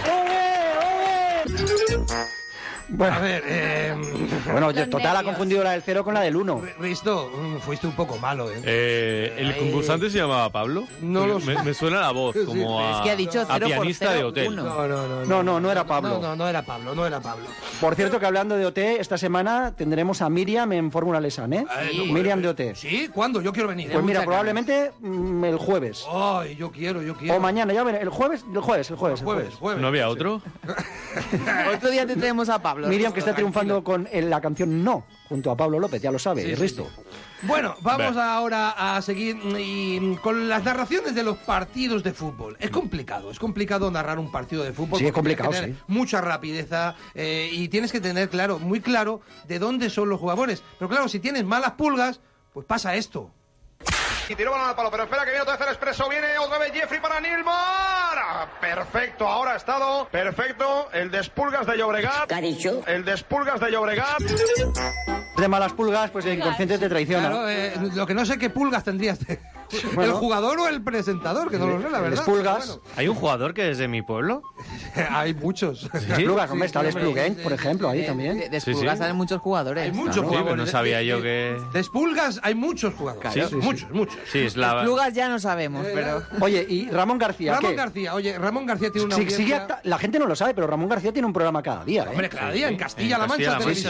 Bueno, a ver, eh... Bueno, oye, total ha confundido la del cero con la del uno. Risto, mm, fuiste un poco malo, ¿eh? Eh, ¿El concursante se llamaba Pablo? No lo me, me suena la voz, Sí, como es a, que ha dicho a cero por pianista cero, de hotel. uno. No, no, no. No, no, no era Pablo. No, no, no era Pablo, no era Pablo. Por cierto, que hablando de O T, esta semana tendremos a Miriam en Fórmula Lesan, ¿eh? Sí. Miriam de O T. ¿Sí? ¿Cuándo? Yo quiero venir. Pues mira, probablemente mm, el jueves. Ay, yo quiero, yo quiero. O mañana, ya veré. El jueves, el jueves, el jueves. el Jueves, jueves. jueves. ¿No había otro? Otro día te traemos a Pablo. Miriam, que está Tranquilo. triunfando con el- la canción No, junto a Pablo López, ya lo sabe, Sí, y sí, Risto. Bueno, vamos Ve. ahora a seguir mm, y, con las narraciones de los partidos de fútbol. Es complicado, es complicado narrar un partido de fútbol. Sí, es porque tienes complicado, que tener sí. mucha rapidez eh, y tienes que tener claro, muy claro, de dónde son los jugadores. Pero claro, si tienes malas pulgas, pues pasa esto. Y tiró balón al palo, pero espera que viene otra vez el expreso. Viene otra vez Jeffrey para Nilmar. Ah, perfecto, ahora ha estado perfecto. El Despulgas de Llobregat. ¿Qué ha dicho? El Despulgas de Llobregat. De malas pulgas, pues el inconsciente te traiciona. Claro, eh, lo que no sé qué pulgas tendrías. ¿El Bueno. jugador o el presentador? Que no lo sé, la verdad. Despulgas. ¿Hay un jugador que es de mi pueblo? Bueno, hay muchos. Despulgas, hombre, está sí, Despluguent, sí, por sí, ejemplo, ahí De- también. De, de Sí, Esplugas sí. salen muchos jugadores. Hay muchos Claro. Sí, pero jugadores. no sabía De- yo de- que... De Espulgas hay muchos jugadores. Claro. Sí, muchos, muchos. Sí, es la... Esplugas ya no sabemos, Eh, pero... Oye, y Ramón García, Ramón ¿qué? García, oye, Ramón García tiene una Sí, audiencia... sigue acta- la gente no lo sabe, pero Ramón García tiene un programa cada día, ¿eh? Hombre, cada día en En Castilla-La Mancha Castilla-La Mancha. Televisión.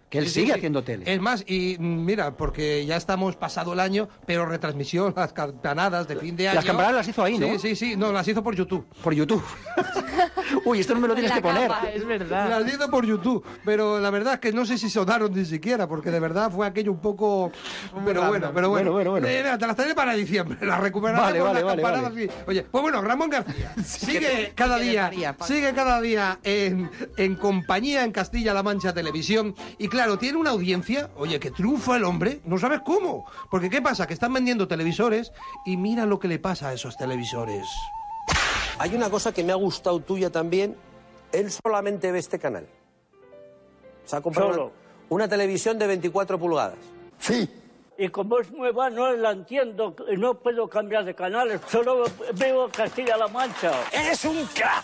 que él Sí, sigue sí, sí. haciendo tele. Es más, y mm, mira, porque ya estamos pasado el año, pero retransmisión, las campanadas de fin de año. Las campanadas las hizo ahí, ¿no? Sí, sí, sí, no, las hizo por YouTube. Por YouTube. Uy, esto no me lo tienes que poner. Es verdad. Las hizo por YouTube, pero la verdad es que no sé si sonaron ni siquiera, porque de verdad fue aquello un poco... Pero bueno, pero bueno. Bueno, bueno, bueno. Eh, mira, te las traeré para diciembre, las recuperaré Vale, por vale, las vale, campanadas. vale. y- Oye, pues bueno, Ramón García sigue cada que día, dejaría, Paco. sigue cada día en, en compañía en Castilla-La Mancha Televisión, y claro, tiene una audiencia, oye, que triunfa el hombre, no sabes cómo, porque ¿qué pasa? Que están vendiendo televisores y mira lo que le pasa a esos televisores. Hay una cosa que me ha gustado tuya también. Él solamente ve este canal. Se ha comprado Solo. una, una televisión de veinticuatro pulgadas. Sí. Y como es nueva, no la entiendo, no puedo cambiar de canales, solo veo Castilla-La Mancha. ¡Eres un crack!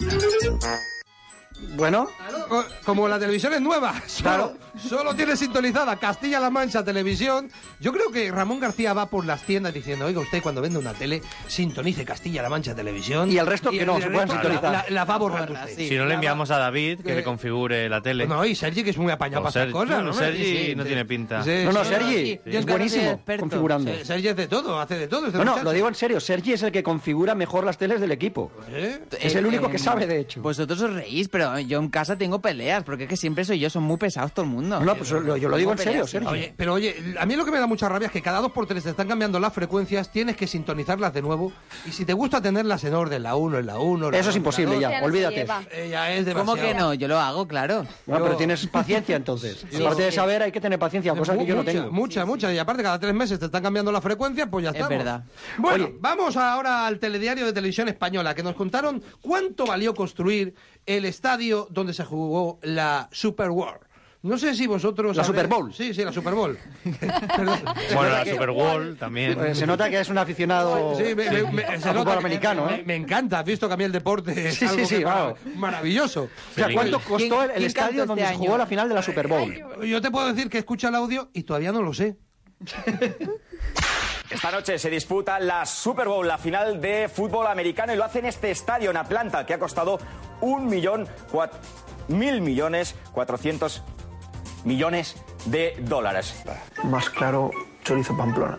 Bueno, Co- Como la televisión es nueva, solo, Claro. solo tiene sintonizada Castilla-La Mancha Televisión. Yo creo que Ramón García va por las tiendas diciendo, oiga, usted cuando vende una tele, sintonice Castilla-La Mancha Televisión. Y el resto que no, el se puedan resto sintonizar. La, la- la va borrando usted. Si no le enviamos a David que Eh, le configure la tele. No, y Sergi, que es muy apañado Pues para estas Sergi- cosas. no, ¿no? Sergi Sí, sí, no sí. tiene pinta. Sí, no, no, sí, Sergi, sí. Yo es que no soy buenísimo experto. configurando. Sí, Sergi hace de todo, hace de todo. este No, no, muchacho. lo digo en serio, Sergi es el que configura mejor las teles del equipo. ¿Eh? Es el único que Eh, sabe, de hecho. Vosotros os reís, pero yo en casa tengo peleas, porque es que siempre soy yo, son muy pesados todo el mundo. No, pues lo- yo lo digo en serio, Tengo peleas, Sergi. Oye, pero oye, a mí lo que me da mucha rabia es que cada dos por tres te están cambiando las frecuencias, tienes que sintonizarlas de nuevo, y si te gusta tenerlas en orden, la uno, en la uno... Eso es imposible ya, olvídate. Eh, ya es demasiado. ¿Cómo que no? Yo lo hago, claro. No, Yo- pero tienes paciencia entonces. Sí, Aparte de sí. saber, hay que tener paciencia, cosa que yo no mucha, tengo. Mucha, mucha, y aparte cada tres meses te están cambiando la frecuencia, pues ya Es está. verdad. Bueno, Oye. vamos ahora al telediario de Televisión Española, que nos contaron cuánto valió construir el estadio donde se jugó la Super World. No sé si vosotros... ¿La habréis- Super Bowl? Sí, sí, la Super Bowl. Perdón. Bueno, la Super Bowl también. Eh, se nota que es un aficionado Sí, me, me- me- se al nota fútbol que- americano, me, ¿eh? me encanta, has visto que a mí el deporte es Sí, sí, algo sí, que para- vamos. maravilloso. O sea, ¿cuánto ¿Quién- costó el, el quién estadio cantó donde este se año? jugó la final de la Super Bowl? Yo te puedo decir que escucha el audio y todavía no lo sé. Esta noche se disputa la Super Bowl, la final de fútbol americano, y lo hace en este estadio en Atlanta, que ha costado un millón cuat- mil millones cuatrocientos millones de dólares. Más claro, chorizo Pamplona.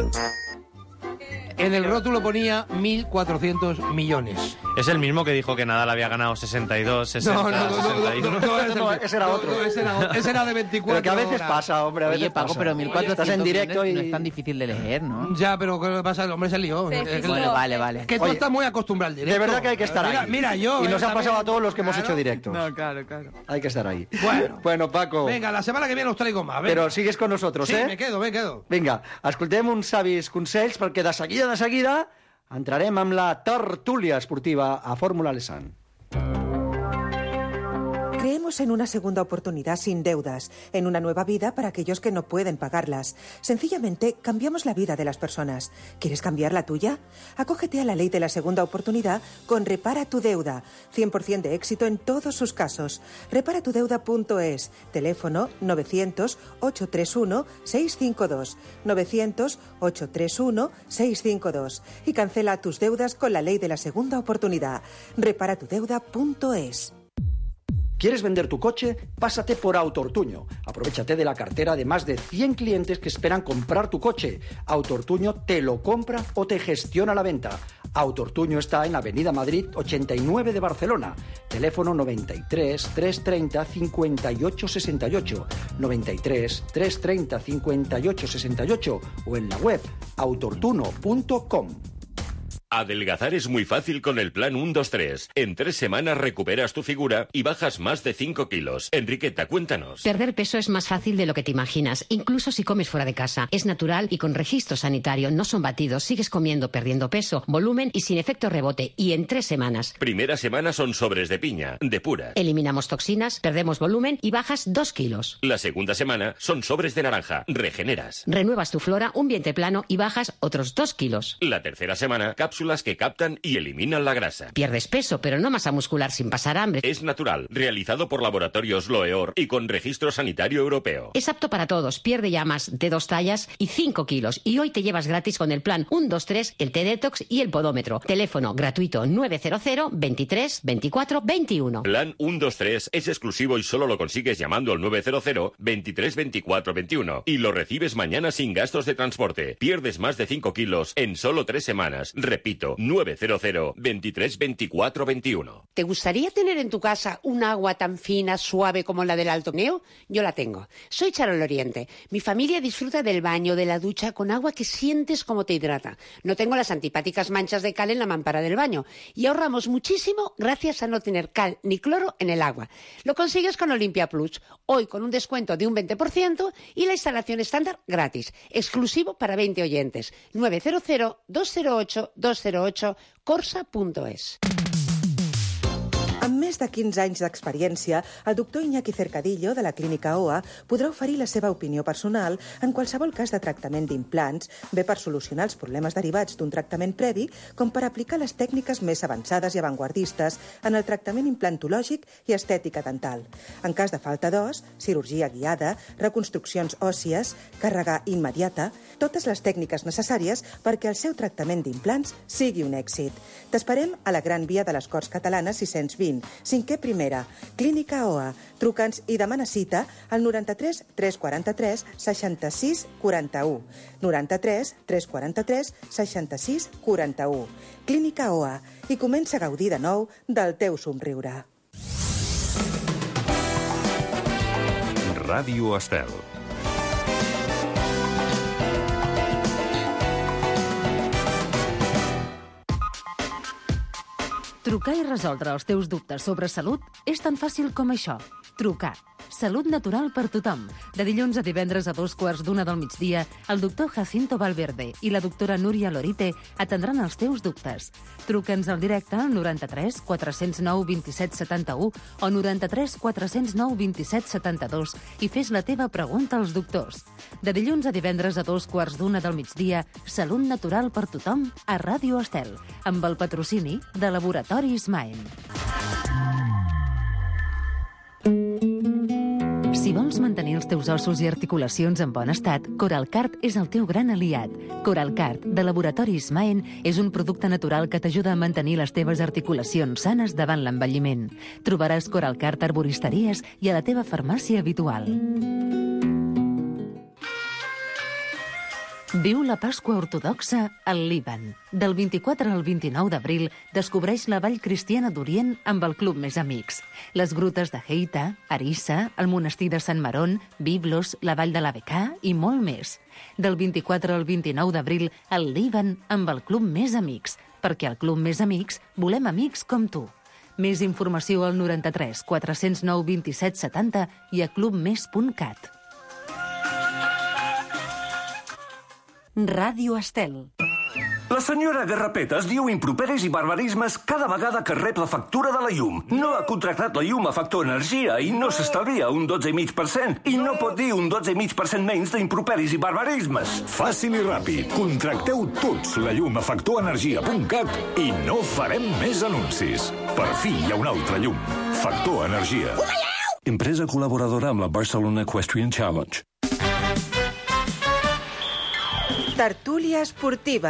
En el rótulo ponía mil cuatrocientos millones. Es el mismo que dijo que Nadal había ganado sesenta y dos, sesenta, No, no, no, no, sesenta y uno. no, no, ese- No, ese era no, otro. no, ese era, ese era de veinticuatro Pero que a veces horas. pasa, hombre, a veces Oye, Paco, pasa. pero mil cuatrocientos Estás en directo millones y... no es tan difícil de leer, ¿no? Ya, pero ¿qué pasa? El hombre se lió. Se Es que- fijó. Bueno, vale, vale. Es que tú Oye, estás muy acostumbrado al directo. De verdad que hay que estar mira, ahí. Mira, yo... Y nos eh, ha pasado también- a todos los que hemos Claro. hecho directos. No, claro, claro. Hay que estar ahí. Bueno. Bueno, Paco. Venga, la semana que viene os traigo más. venga. Però sigues con nosotros, Sí, eh? me quedo, me quedo. Vinga, escoltem uns savis consells perquè de seguida, de seguida, entrarem amb la tertúlia esportiva a Fórmula Lesan. Creemos en una segunda oportunidad sin deudas, en una nueva vida para aquellos que no pueden pagarlas. Sencillamente, cambiamos la vida de las personas. ¿Quieres cambiar la tuya? Acógete a la ley de la segunda oportunidad con Repara tu Deuda. cien por ciento de éxito en todos sus casos. repara tu deuda punto es. Teléfono novecientos, ochocientos treinta y uno, seiscientos cincuenta y dos. novecientos, ochocientos treinta y uno, seiscientos cincuenta y dos. Y cancela tus deudas con la ley de la segunda oportunidad. repara tu deuda punto es. ¿Quieres vender tu coche? Pásate por Autoortuño. Aprovechate de la cartera de más de cien clientes que esperan comprar tu coche. Autoortuño te lo compra o te gestiona la venta. Autoortuño está en Avenida Madrid ochenta y nueve de Barcelona. Teléfono noventa y tres, trescientos treinta, cincuenta y ocho sesenta y ocho. noventa y tres, trescientos treinta, cincuenta y ocho sesenta y ocho o en la web autoortuno punto com. Adelgazar es muy fácil con el plan uno dos tres. En tres semanas recuperas tu figura y bajas más de cinco kilos. Enriqueta, cuéntanos. Perder peso es más fácil de lo que te imaginas, incluso si comes fuera de casa. Es natural y con registro sanitario, no son batidos, sigues comiendo, perdiendo peso, volumen y sin efecto rebote, y en tres semanas. Primera semana son sobres de piña, de pura. Eliminamos toxinas, perdemos volumen y bajas dos kilos. La segunda semana son sobres de naranja, regeneras. Renuevas tu flora, un vientre plano y bajas otros dos kilos. La tercera semana, cápsulas cápsulas que captan y eliminan la grasa. Pierdes peso, pero no masa muscular sin pasar hambre. Es natural, realizado por Laboratorios Loeor y con registro sanitario europeo. Es apto para todos, pierde ya más de dos tallas y cinco kilos. Y hoy te llevas gratis con el plan uno dos tres, el T-Detox y el Podómetro. Teléfono gratuito nueve cero cero, veintitrés, veinticuatro, veintiuno. Plan uno dos tres es exclusivo y solo lo consigues llamando al nueve cero cero, veintitrés, veinticuatro, veintiuno. Y lo recibes mañana sin gastos de transporte. Pierdes más de cinco kilos en solo tres semanas. Repito, nueve cero cero, veintitrés, veinticuatro, veintiuno. ¿Te gustaría tener en tu casa un agua tan fina, suave como la del Alto Neo? Yo la tengo. Soy Charol Oriente. Mi familia disfruta del baño, de la ducha, con agua que sientes como te hidrata. No tengo las antipáticas manchas de cal en la mampara del baño. Y ahorramos muchísimo gracias a no tener cal ni cloro en el agua. Lo consigues con Olimpia Plus. Hoy con un descuento de un veinte por ciento y la instalación estándar gratis. Exclusivo para veinte oyentes. nueve cero cero, dos cero ocho, dos cero ocho, corsa punto es. Amb més de quinze anys d'experiència, el doctor Iñaki Cercadillo, de la Clínica O A, podrà oferir la seva opinió personal en qualsevol cas de tractament d'implants, bé per solucionar els problemes derivats d'un tractament previ, com per aplicar les tècniques més avançades i avantguardistes en el tractament implantològic i estètica dental. En cas de falta d'os, cirurgia guiada, reconstruccions òssies, càrrega immediata, totes les tècniques necessàries perquè el seu tractament d'implants sigui un èxit. T'esperem a la Gran Via de les Corts Catalanes sis-cents vint, cinquè primera, Clínica O A. Truca'ns i demana cita al noranta-tres tres quaranta-tres seixanta-sis quaranta-u. noranta-tres tres quaranta-tres seixanta-sis quaranta-u. Clínica O A. I comença a gaudir de nou del teu somriure. Ràdio Estel. Trucar i resoldre els teus dubtes sobre salut és tan fàcil com això. Trucar. Salut natural per tothom. De dilluns a divendres a dos quarts d'una del migdia, el doctor Jacinto Valverde i la doctora Núria Lorite atendran els teus dubtes. Truca'ns al directe al noranta-tres quatre zero nou vint set setanta-u o noranta-tres quatre zero nou vint set setanta-dos i fes la teva pregunta als doctors. De dilluns a divendres a dos quarts d'una del migdia, Salut natural per tothom a Ràdio Estel, amb el patrocini de Laboratoris Maen. Si vols mantenir els teus ossos i articulacions en bon estat, Coralcart és el teu gran aliat. Coralcart, de Laboratoris Maen, és un producte natural que t'ajuda a mantenir les teves articulacions sanes davant l'envelliment. Trobaràs Coralcart a arboristeries i a la teva farmàcia habitual. Viu la Pasqua Ortodoxa al Líban. Del vint-i-quatre al vint-i-nou d'abril descobreix la Vall Cristiana d'Orient amb el Club Més Amics. Les grutes de Heita, Arissa, el monestir de Sant Marón, Biblos, la Vall de la Becà i molt més. Del vint-i-quatre al vint-i-nou d'abril al Líban amb el Club Més Amics, perquè al Club Més Amics volem amics com tu. Més informació al noranta-tres quatre zero nou vint set setanta i a clubmes punt cat. Ràdio Estel. La senyora Garrapetes diu improperis i barbarismes cada vegada que rep la factura de la llum. No ha contractat la llum a Factor Energia i no s'estalvia un dotze coma cinc per cent. I no pot dir un dotze coma cinc per cent menys d'improperis i barbarismes. Fàcil i ràpid. Contracteu tots la llum a factor energia punt cat i no farem més anuncis. Per fi hi ha una altra llum. Factor Energia. Empresa col·laboradora amb la Barcelona Equestrian Challenge. Tertúlia esportiva.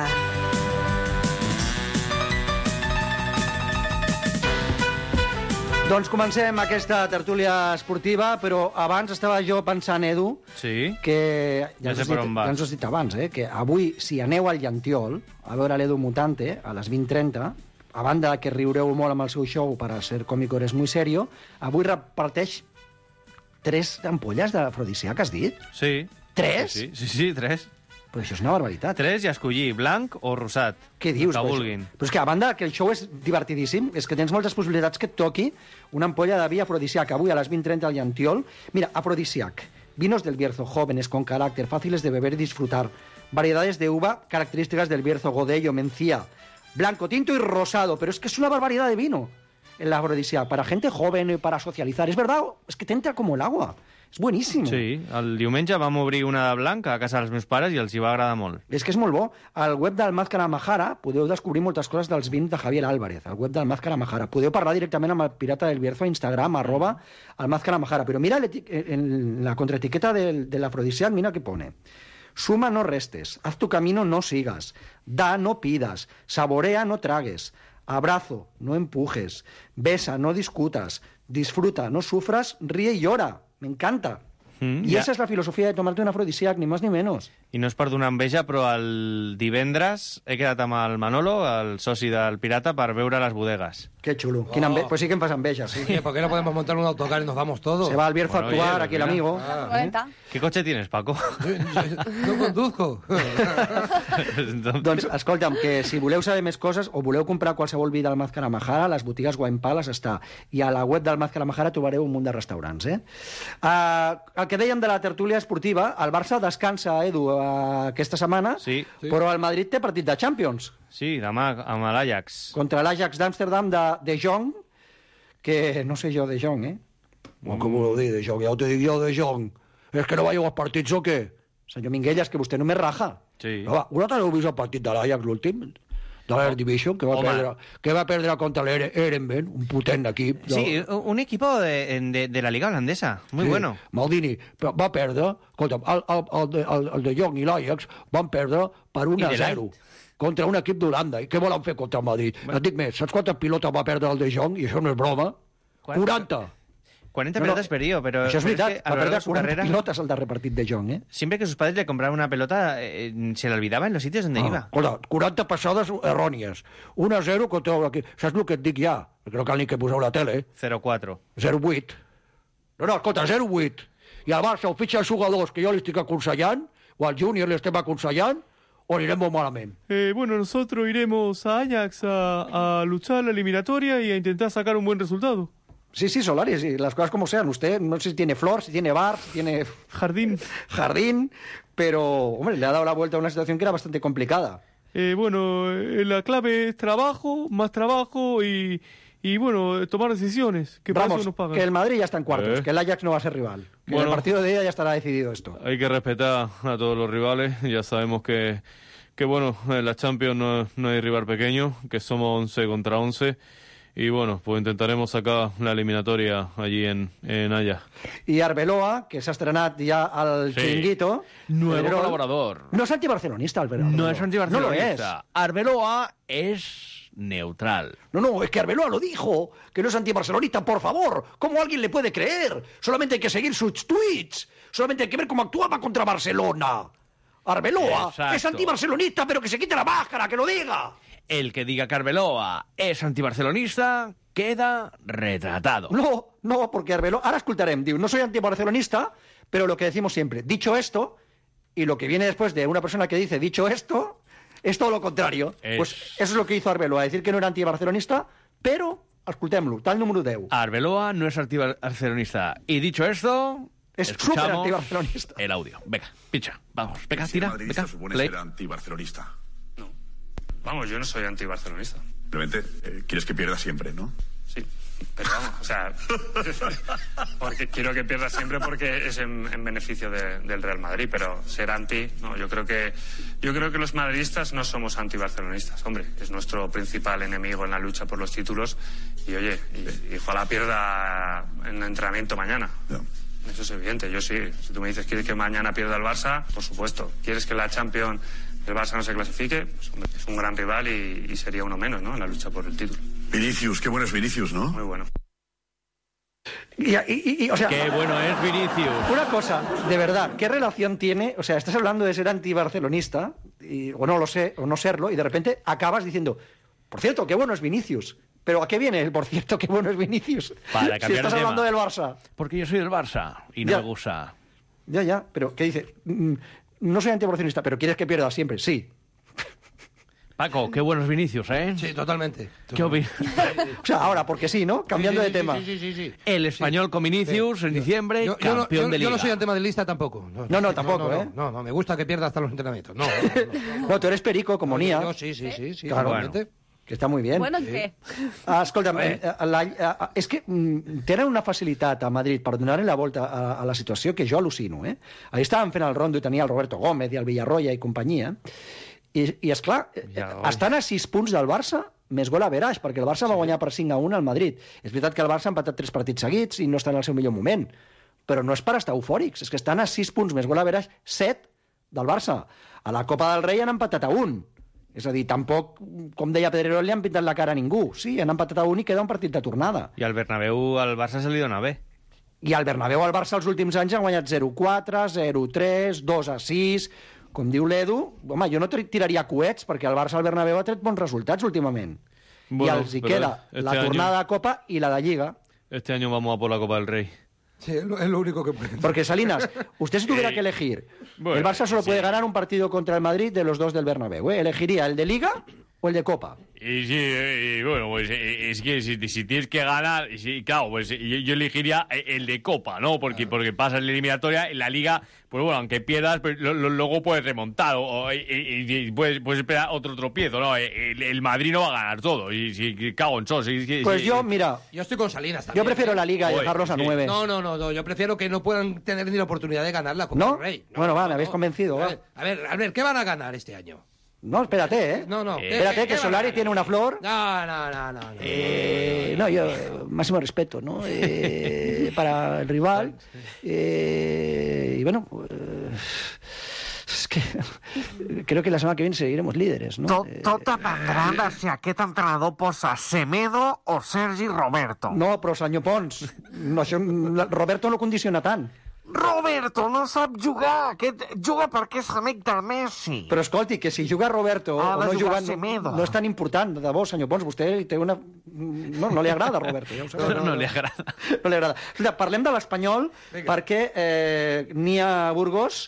Doncs comencem aquesta tertúlia esportiva, però abans estava jo pensant, Edu, sí? que ja, ja sé ens per dit, on vas. ja ens ho has dit abans, eh, que avui, si aneu al Llantiol a veure l'Edu Mutante a les vint trenta, a banda que riureu molt amb el seu show per a ser còmico eres muy serio, avui reparteix tres ampolles d'afrodisíac, has dit? Sí. Tres? Sí, sí, sí, tres. Però això és una barbaritat. Tres i escollir, blanc o rosat. Què dius? Que Però, vulguin. però és que a banda que el show és divertidíssim, és que tens moltes possibilitats que et toqui una ampolla de vi afrodisíac. Avui a les vint trenta al Llantiol. Mira, afrodisíac. Vinos del Bierzo, jóvenes, con carácter, fáciles de beber y disfrutar. Variedades de uva, características del Bierzo, Godello, Mencía, blanco, tinto y rosado. Pero es que es una barbaridad de vino. el afrodisíac, para gente joven y para socializar. Es verdad, es que te entra como el agua. És boníssim. Sí, el diumenge vam obrir una blanca a casa dels meus pares i els hi va agradar molt. És que és molt bo. Al web del Màscara Majara podeu descobrir moltes coses dels vins de Javier Álvarez, al web del Màscara Majara. Podeu parlar directament amb el Pirata del Bierzo a Instagram, arroba al Màscara Majara. Però mira en la contraetiqueta del, del afrodisíac, mira què pone. Suma, no restes. Haz tu camino, no sigas. Da, no pidas. Saborea, no tragues. Abrazo, no empujes. Besa, no discutas. Disfruta, no sufras. Ríe y llora. Me encanta. Mm, I ja. Esa és la filosofia de tomar-te un afrodisíac, ni més ni menys. I no és per donar enveja, però el divendres he quedat amb el Manolo, el soci del Pirata, per veure les bodegues. Qué chulo. Oh. Quina enve... Pues sí que em pasa enveja. Sí. Sí, ¿por qué no podemos montar un autocar y nos vamos todos? Se va al Bierzo bueno, a actuar, oye, aquí el amigo. Ah. ¿Eh? ¿Qué coche tienes, Paco? Yo, yo, no conduzco. Doncs, escolta'm, que si voleu saber més coses o voleu comprar qualsevol vi del Màscara Majara, a les botigues Wine Palace està. I a la web del Màscara Majara trobareu un munt de restaurants. Eh? Uh, el que dèiem de la tertúlia esportiva, el Barça descansa, Edu, uh, aquesta setmana, sí, sí. Però el Madrid té partit de Champions. Sí, demà amb l'Ajax. Contra l'Ajax d'Amsterdam de, de Jong, que no sé jo de Jong, eh? Mm. Com ho dir de Jong? Ja ho te dic jo de Jong. És que no veieu els partits o què? Senyor Minguelles, que vostè només raja. Sí. No, va, vosaltres heu vist el partit de l'Ajax, l'últim? De l'Air Division, que va, perdre, que va perdre contra l'Erenben, un potent equip. De... Sí, un equipo de, de, de la Liga Holandesa, muy sí, bueno. Maldini va perdre, escolta'm, el, el, el, de, el, el de Jong i l'Ajax van perdre per un a zero contra un equip d'Holanda. I què volen fer contra el Madrid? Bueno. Et dic més, saps quantes pilotes va perdre el de Jong? I això no és broma. quaranta. cuarenta pelotas no, no. perdió, pero... Això és veritat, es que va perdre quaranta carrera, pilotes el darrer partit de Jong, eh? Siempre que sus padres le compraban una pelota, eh, se le olvidaba en los sitios donde ah, iba. Escolta, quaranta passades errònies. un a zero contra... Saps el que et dic ja? Perquè no cal ni que poseu la tele. zero quatre. zero vuit. No, no, escolta, zero vuit. I al Barça ho fitxa els jugadors que jo li estic aconsellant, o al Júnior li estem aconsellant, o anirem molt malament. Eh, bueno, nosotros iremos a Ajax a, a luchar la eliminatoria y a intentar sacar un buen resultado. Sí, sí, Solari, sí, las cosas como sean. Usted no sé si tiene flor, si tiene bar, si tiene... Jardín. Jardín, pero, hombre, le ha dado la vuelta a una situación que era bastante complicada. Eh, bueno, eh, la clave es trabajo, más trabajo y, y bueno, tomar decisiones. Que Vamos, para eso nos pagan. Que el Madrid ya está en cuartos, ¿Eh? que el Ajax no va a ser rival. Que bueno, en el partido de ella ya estará decidido esto. Hay que respetar a todos los rivales. Ya sabemos que, que bueno, en la Champions no, no hay rival pequeño, que somos once contra once. Y bueno, pues intentaremos sacar la eliminatoria allí en, en Ajax. Y Arbeloa, que s'ha estrenat ja al sí. Chiringuito. Nuevo pero... colaborador. No es antibarcelonista, Arbeloa. No es antibarcelonista. No lo es. Arbeloa es neutral. No, no, es que Arbeloa lo dijo, que no es antibarcelonista, por favor. ¿Cómo alguien le puede creer? Solamente hay que seguir sus tweets. Solamente hay que ver cómo actuaba contra Barcelona. Arbeloa Exacto. es antibarcelonista, pero que se quite la máscara, que lo diga. El que diga que Arbeloa es antibarcelonista queda retratado. No, no, porque Arbeloa... Ahora escoltarem, diu, no soy antibarcelonista, pero lo que decimos siempre, dicho esto, y lo que viene después de una persona que dice dicho esto, es todo lo contrario. Es... Pues eso es lo que hizo Arbeloa, decir que no era antibarcelonista, pero, escoltem-lo, tal número deu. Arbeloa no es antibarcelonista. Y dicho esto... Es súper antibarcelonista. El audio. Venga, picha. Vamos, venga, tira. Si venga, supone play. ser antibarcelonista. Vamos, yo no soy antibarcelonista. Simplemente eh, quieres que pierda siempre, ¿no? Sí, pero vamos, o sea, porque quiero que pierda siempre porque es en, en beneficio de, del Real Madrid, pero ser anti, no, yo creo que yo creo que los madridistas no somos antibarcelonistas, hombre, es nuestro principal enemigo en la lucha por los títulos y oye, y, y ojalá pierda en el entrenamiento mañana. No. Eso es evidente, yo sí. Si tú me dices, ¿quieres que mañana pierda el Barça? Por supuesto. ¿Quieres que la Champions el Barça no se clasifique? Pues, hombre, es un gran rival y, y sería uno menos, ¿no? En la lucha por el título. Vinicius, qué bueno es Vinicius, ¿no? Muy bueno. Y, y, y, o sea, qué bueno es Vinicius. Una cosa, de verdad, ¿qué relación tiene? O sea, estás hablando de ser antibarcelonista, y, o no lo sé, o no serlo, y de repente acabas diciendo, por cierto, qué bueno es Vinicius. ¿Pero a qué viene el por cierto qué bueno es Vinicius? Para cambiar si estás de hablando tema. del Barça. Porque yo soy del Barça y no ya. me gusta. Ya, ya, pero ¿qué dice? No soy antibarcelonista, pero ¿quieres que pierda siempre? Sí. Paco, qué buenos Vinicius, ¿eh? Sí, totalmente. ¿Qué opinas? O sea, ahora, porque sí, ¿no? Cambiando sí, sí, de tema. Sí, sí, sí, sí. El español sí. con Vinicius sí. en diciembre, yo, yo campeón no, yo, de Liga. Yo no soy antimadridista tampoco. No, no, no tampoco, no, no, ¿eh? No, no, me gusta que pierda hasta los entrenamientos. No, no, no, no. No, tú eres perico, como no, Nia. Yo sí, sí, sí, sí, claro, bueno. Que està molt bé. Bueno, què? Ah, escolta'm, eh, la, eh, és que mm, tenen una facilitat a Madrid per donar-li la volta a, a la situació que jo al·lucino, eh? Ahir estàvem fent el rondo i tenia el Roberto Gómez i el Villarroya i companyia, i, i esclar, ja, estan a sis punts del Barça, més gol a veraix, perquè el Barça va guanyar per cinc a un al Madrid. És veritat que el Barça ha empatat tres partits seguits i no està en el seu millor moment, però no és per estar eufòrics, és que estan a sis punts, més gol a veraix, set del Barça. A la Copa del Rei han empatat a un. És a dir, tampoc, com deia Pedrerol, li han pintat la cara a ningú. Sí, han empatat a un i queda un partit de tornada. I al Bernabéu al Barça se li dona bé. I al Bernabéu al Barça els últims anys han guanyat zero quatre, zero tres, dos a sis... Com diu l'Edu, home, jo no tiraria coets, perquè el Barça al Bernabéu ha tret bons resultats últimament. Bueno, I els hi queda este la tornada año... de Copa i la de Lliga. Este año vamos a por la Copa del Rey. Sí, es lo único que... Porque, Salinas, usted si tuviera que elegir, bueno, el Barça solo sí. puede ganar un partido contra el Madrid de los dos del Bernabéu, ¿eh? ¿Elegiría el de Liga o el de Copa? Y, sí, y bueno, pues es que si, si tienes que ganar, sí, claro, pues yo, yo elegiría el de Copa, ¿no? Porque, claro. porque pasas la eliminatoria, en la Liga, pues bueno, aunque pierdas, pues lo, lo, luego puedes remontar o, o y, y puedes, puedes esperar otro tropiezo, ¿no? El, el Madrid no va a ganar todo, y si cago en sos. Si, pues si, yo, mira... Yo estoy con Salinas también. Yo prefiero la Liga y dejarlos a sí. nueve. No, no, no, no, yo prefiero que no puedan tener ni la oportunidad de ganar la Copa ¿No? del Rey. No, bueno, va, me habéis no. convencido, a va. ver, a ver, a ver, ¿qué van a ganar este año? No, espérate, ¿eh? No, no. Eh, espérate, ¿qué, que qué Solari tiene una flor. No, no, no, no. no, eh, no, yo, máximo respeto, ¿no? Eh, para el rival. Eh, y bueno, eh, es que creo que la semana que viene seguiremos líderes, ¿no? Tot, tot dependrà de si aquest entrenador posa Semedo o Sergi Roberto. No, però senyor Pons, no, això, Roberto no condiciona tant. Roberto no sap jugar, aquest juga perquè és amic del Messi. Però escolti, que si juga Roberto ha o no juga, no, no és tan important, de debò, senyor Pons, vostè té una... No, no li agrada, Roberto, ja ho sabeu. No, no, no li agrada. No li agrada. Escolta, parlem de l'Espanyol, perquè eh, Nia Burgos...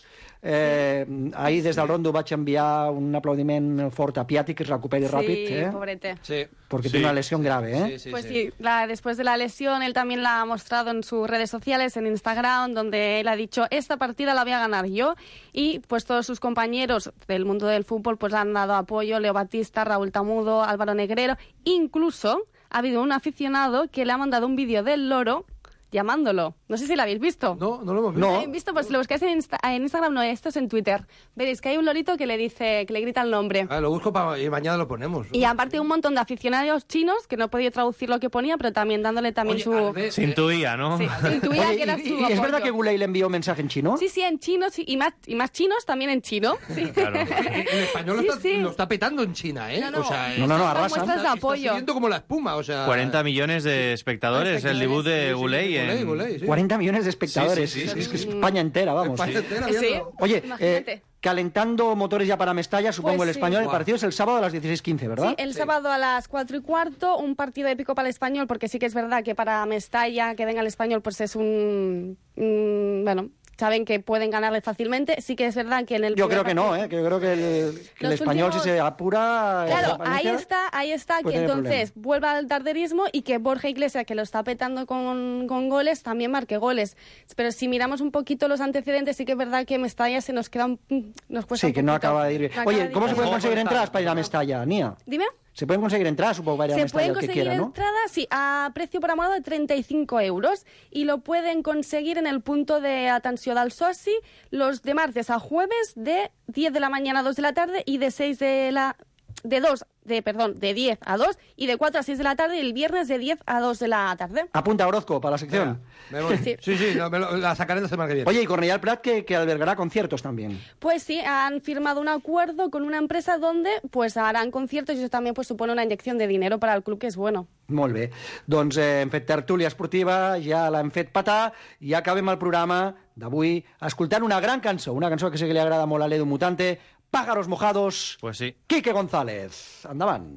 Eh, ahir des del Rondo vaig enviar un aplaudiment fort a Piatti, que es recuperi sí, rápido, ¿eh? Pobrete. Sí, porque sí. tiene una lesión grave, ¿eh? Sí, sí, pues sí, sí la, después de la lesión él también la ha mostrado en sus redes sociales, en Instagram, donde él ha dicho, esta partida la voy a ganar yo, y pues todos sus compañeros del mundo del fútbol pues le han dado apoyo, Leo Batista, Raúl Tamudo, Álvaro Negrero, incluso ha habido un aficionado que le ha mandado un vídeo del loro llamándolo. No sé si lo habéis visto. No, no lo hemos visto. ¿No lo habéis visto? Pues si lo buscáis en, Insta en Instagram, no, esto es en Twitter. Veréis que hay un lorito que le dice, que le grita el nombre. Ah, lo busco para y mañana lo ponemos. Y aparte un montón de aficionados chinos, que no he podido traducir lo que ponía, pero también dándole también Oye, su... ver, se intuía, ¿no? Sí, se intuía Oye, que era y, su y, apoyo. ¿Es verdad que Gulay le envió un mensaje en chino? Sí, sí, en chino, sí, y más, y más chinos también en chino. Sí. Claro. El español sí, lo, está, sí. lo está petando en China, ¿eh? No, no, o sea, no, no, no, arrasan. arrasan. Muestras de apoyo. Está subiendo como la espuma, o sea... cuarenta millones de espectadores, el debut de Gulay en... Gulay, sí. cuarenta millones de espectadores. Sí, sí, sí, es, sí, que sí. es España entera, vamos. España entera, Sí. Oye, Imagínate. eh, calentando motores ya para Mestalla, supongo Pues el sí. Español. Wow. El partido es el sábado a las dieciséis quince, ¿verdad? Sí, el sábado a las cuatro y cuarto, un partido épico para el Español, porque sí que es verdad que para Mestalla, que venga el Español, pues es un... un bueno... saben que pueden ganarle fácilmente. Sí que es verdad que en el... Yo creo que no, ¿eh? Que yo creo que el, que el español, últimos... si se apura... Claro, ahí está, ahí está, que entonces problema. vuelva al darderismo y que Borja Iglesias, que lo está petando con, con goles, también marque goles. Pero si miramos un poquito los antecedentes, sí que es verdad que Mestalla se nos queda un... Nos cuesta sí, que un no acaba de ir. No Oye, ¿cómo se pueden ir. conseguir entradas para ir a Mestalla, Nia? Dime. Se pueden conseguir entradas, supongo, para ir a Se Mestalla, pueden el que conseguir quiera, ¿no? entradas, sí, a precio programado de treinta y cinco euros y lo pueden conseguir en el punto de atenció del soci los de martes a jueves de diez de la mañana a dos de la tarde y de seis de la... de dos, de, perdón, de diez a dos y de cuatro a seis de la tarde y el viernes de diez a dos de la tarde. Apunta Orozco para la sección. Me voy. Sí, sí, sí no, me lo, la sacaré la semana que viene. Oye, y Cornellà el Prat que, que albergará conciertos también. Pues sí, han firmado un acuerdo con una empresa donde pues harán conciertos y eso también pues supone una inyección de dinero para el club, que es bueno. Molt bé. Doncs eh, hem fet tertúlia esportiva, ja l'hem fet petar, i acabem el programa d'avui escoltant una gran cançó, una cançó que sé que li agrada molt a l'Edu Mutante, Pájaros mojados, pues sí. Quique González. Endavant.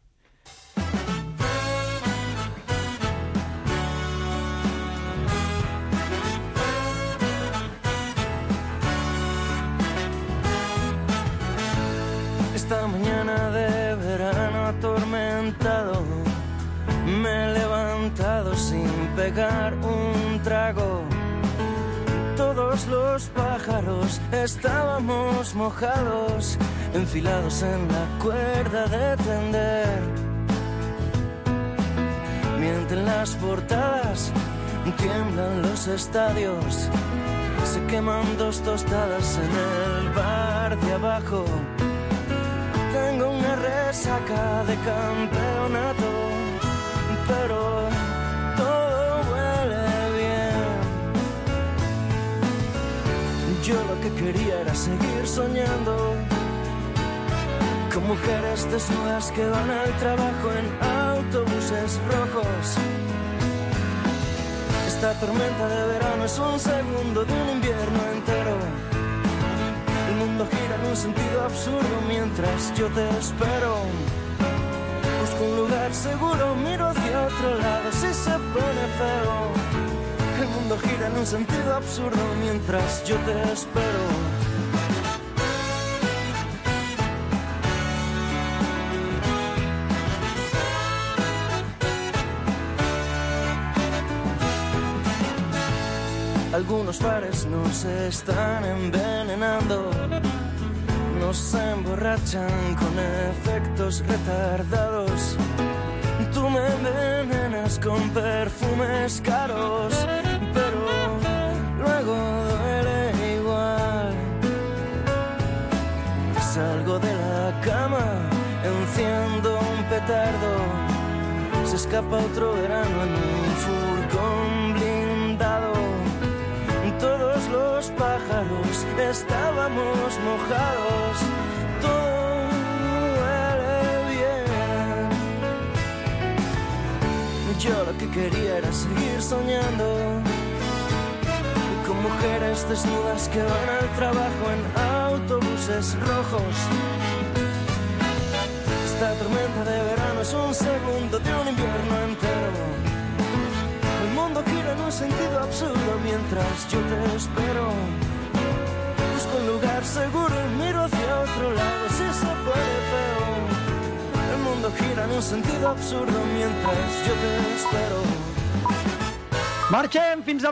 Esta mañana de verano atormentado me he levantado sin pegar un trago. Todos los pájaros estábamos mojados, enfilados en la cuerda de tender. mienten las portadas, tiemblan los estadios, se queman dos tostadas en el bar de abajo. Tengo una resaca de campeonato, pero todo huele bien. Yo lo que quería era seguir soñando con mujeres desnudas que van al trabajo en autobuses rojos. Esta tormenta de verano es un segundo de un invierno entero. El mundo gira en un sentido absurdo mientras yo te espero. Busco un lugar seguro, miro hacia otro lado si se pone feo. El mundo gira en un sentido absurdo mientras yo te espero. Algunos bares nos están envenenando, nos emborrachan con efectos retardados. Tú me envenenas con perfumes caros, pero luego duele igual. Salgo de la cama, enciendo un petardo, se escapa otro verano en un furgón blindado. Todos los pájaros estábamos mojados, todo huele bien. Yo lo que quería era seguir soñando con mujeres desnudas que van al trabajo en autobuses rojos. Esta tormenta de verano es un segundo de un invierno entero. El mundo gira en un sentido absurdo mientras yo te espero. Busco un lugar seguro y miro hacia otro lado si se puede feo. El mundo gira en un sentido absurdo mientras yo te espero. Marxem fins a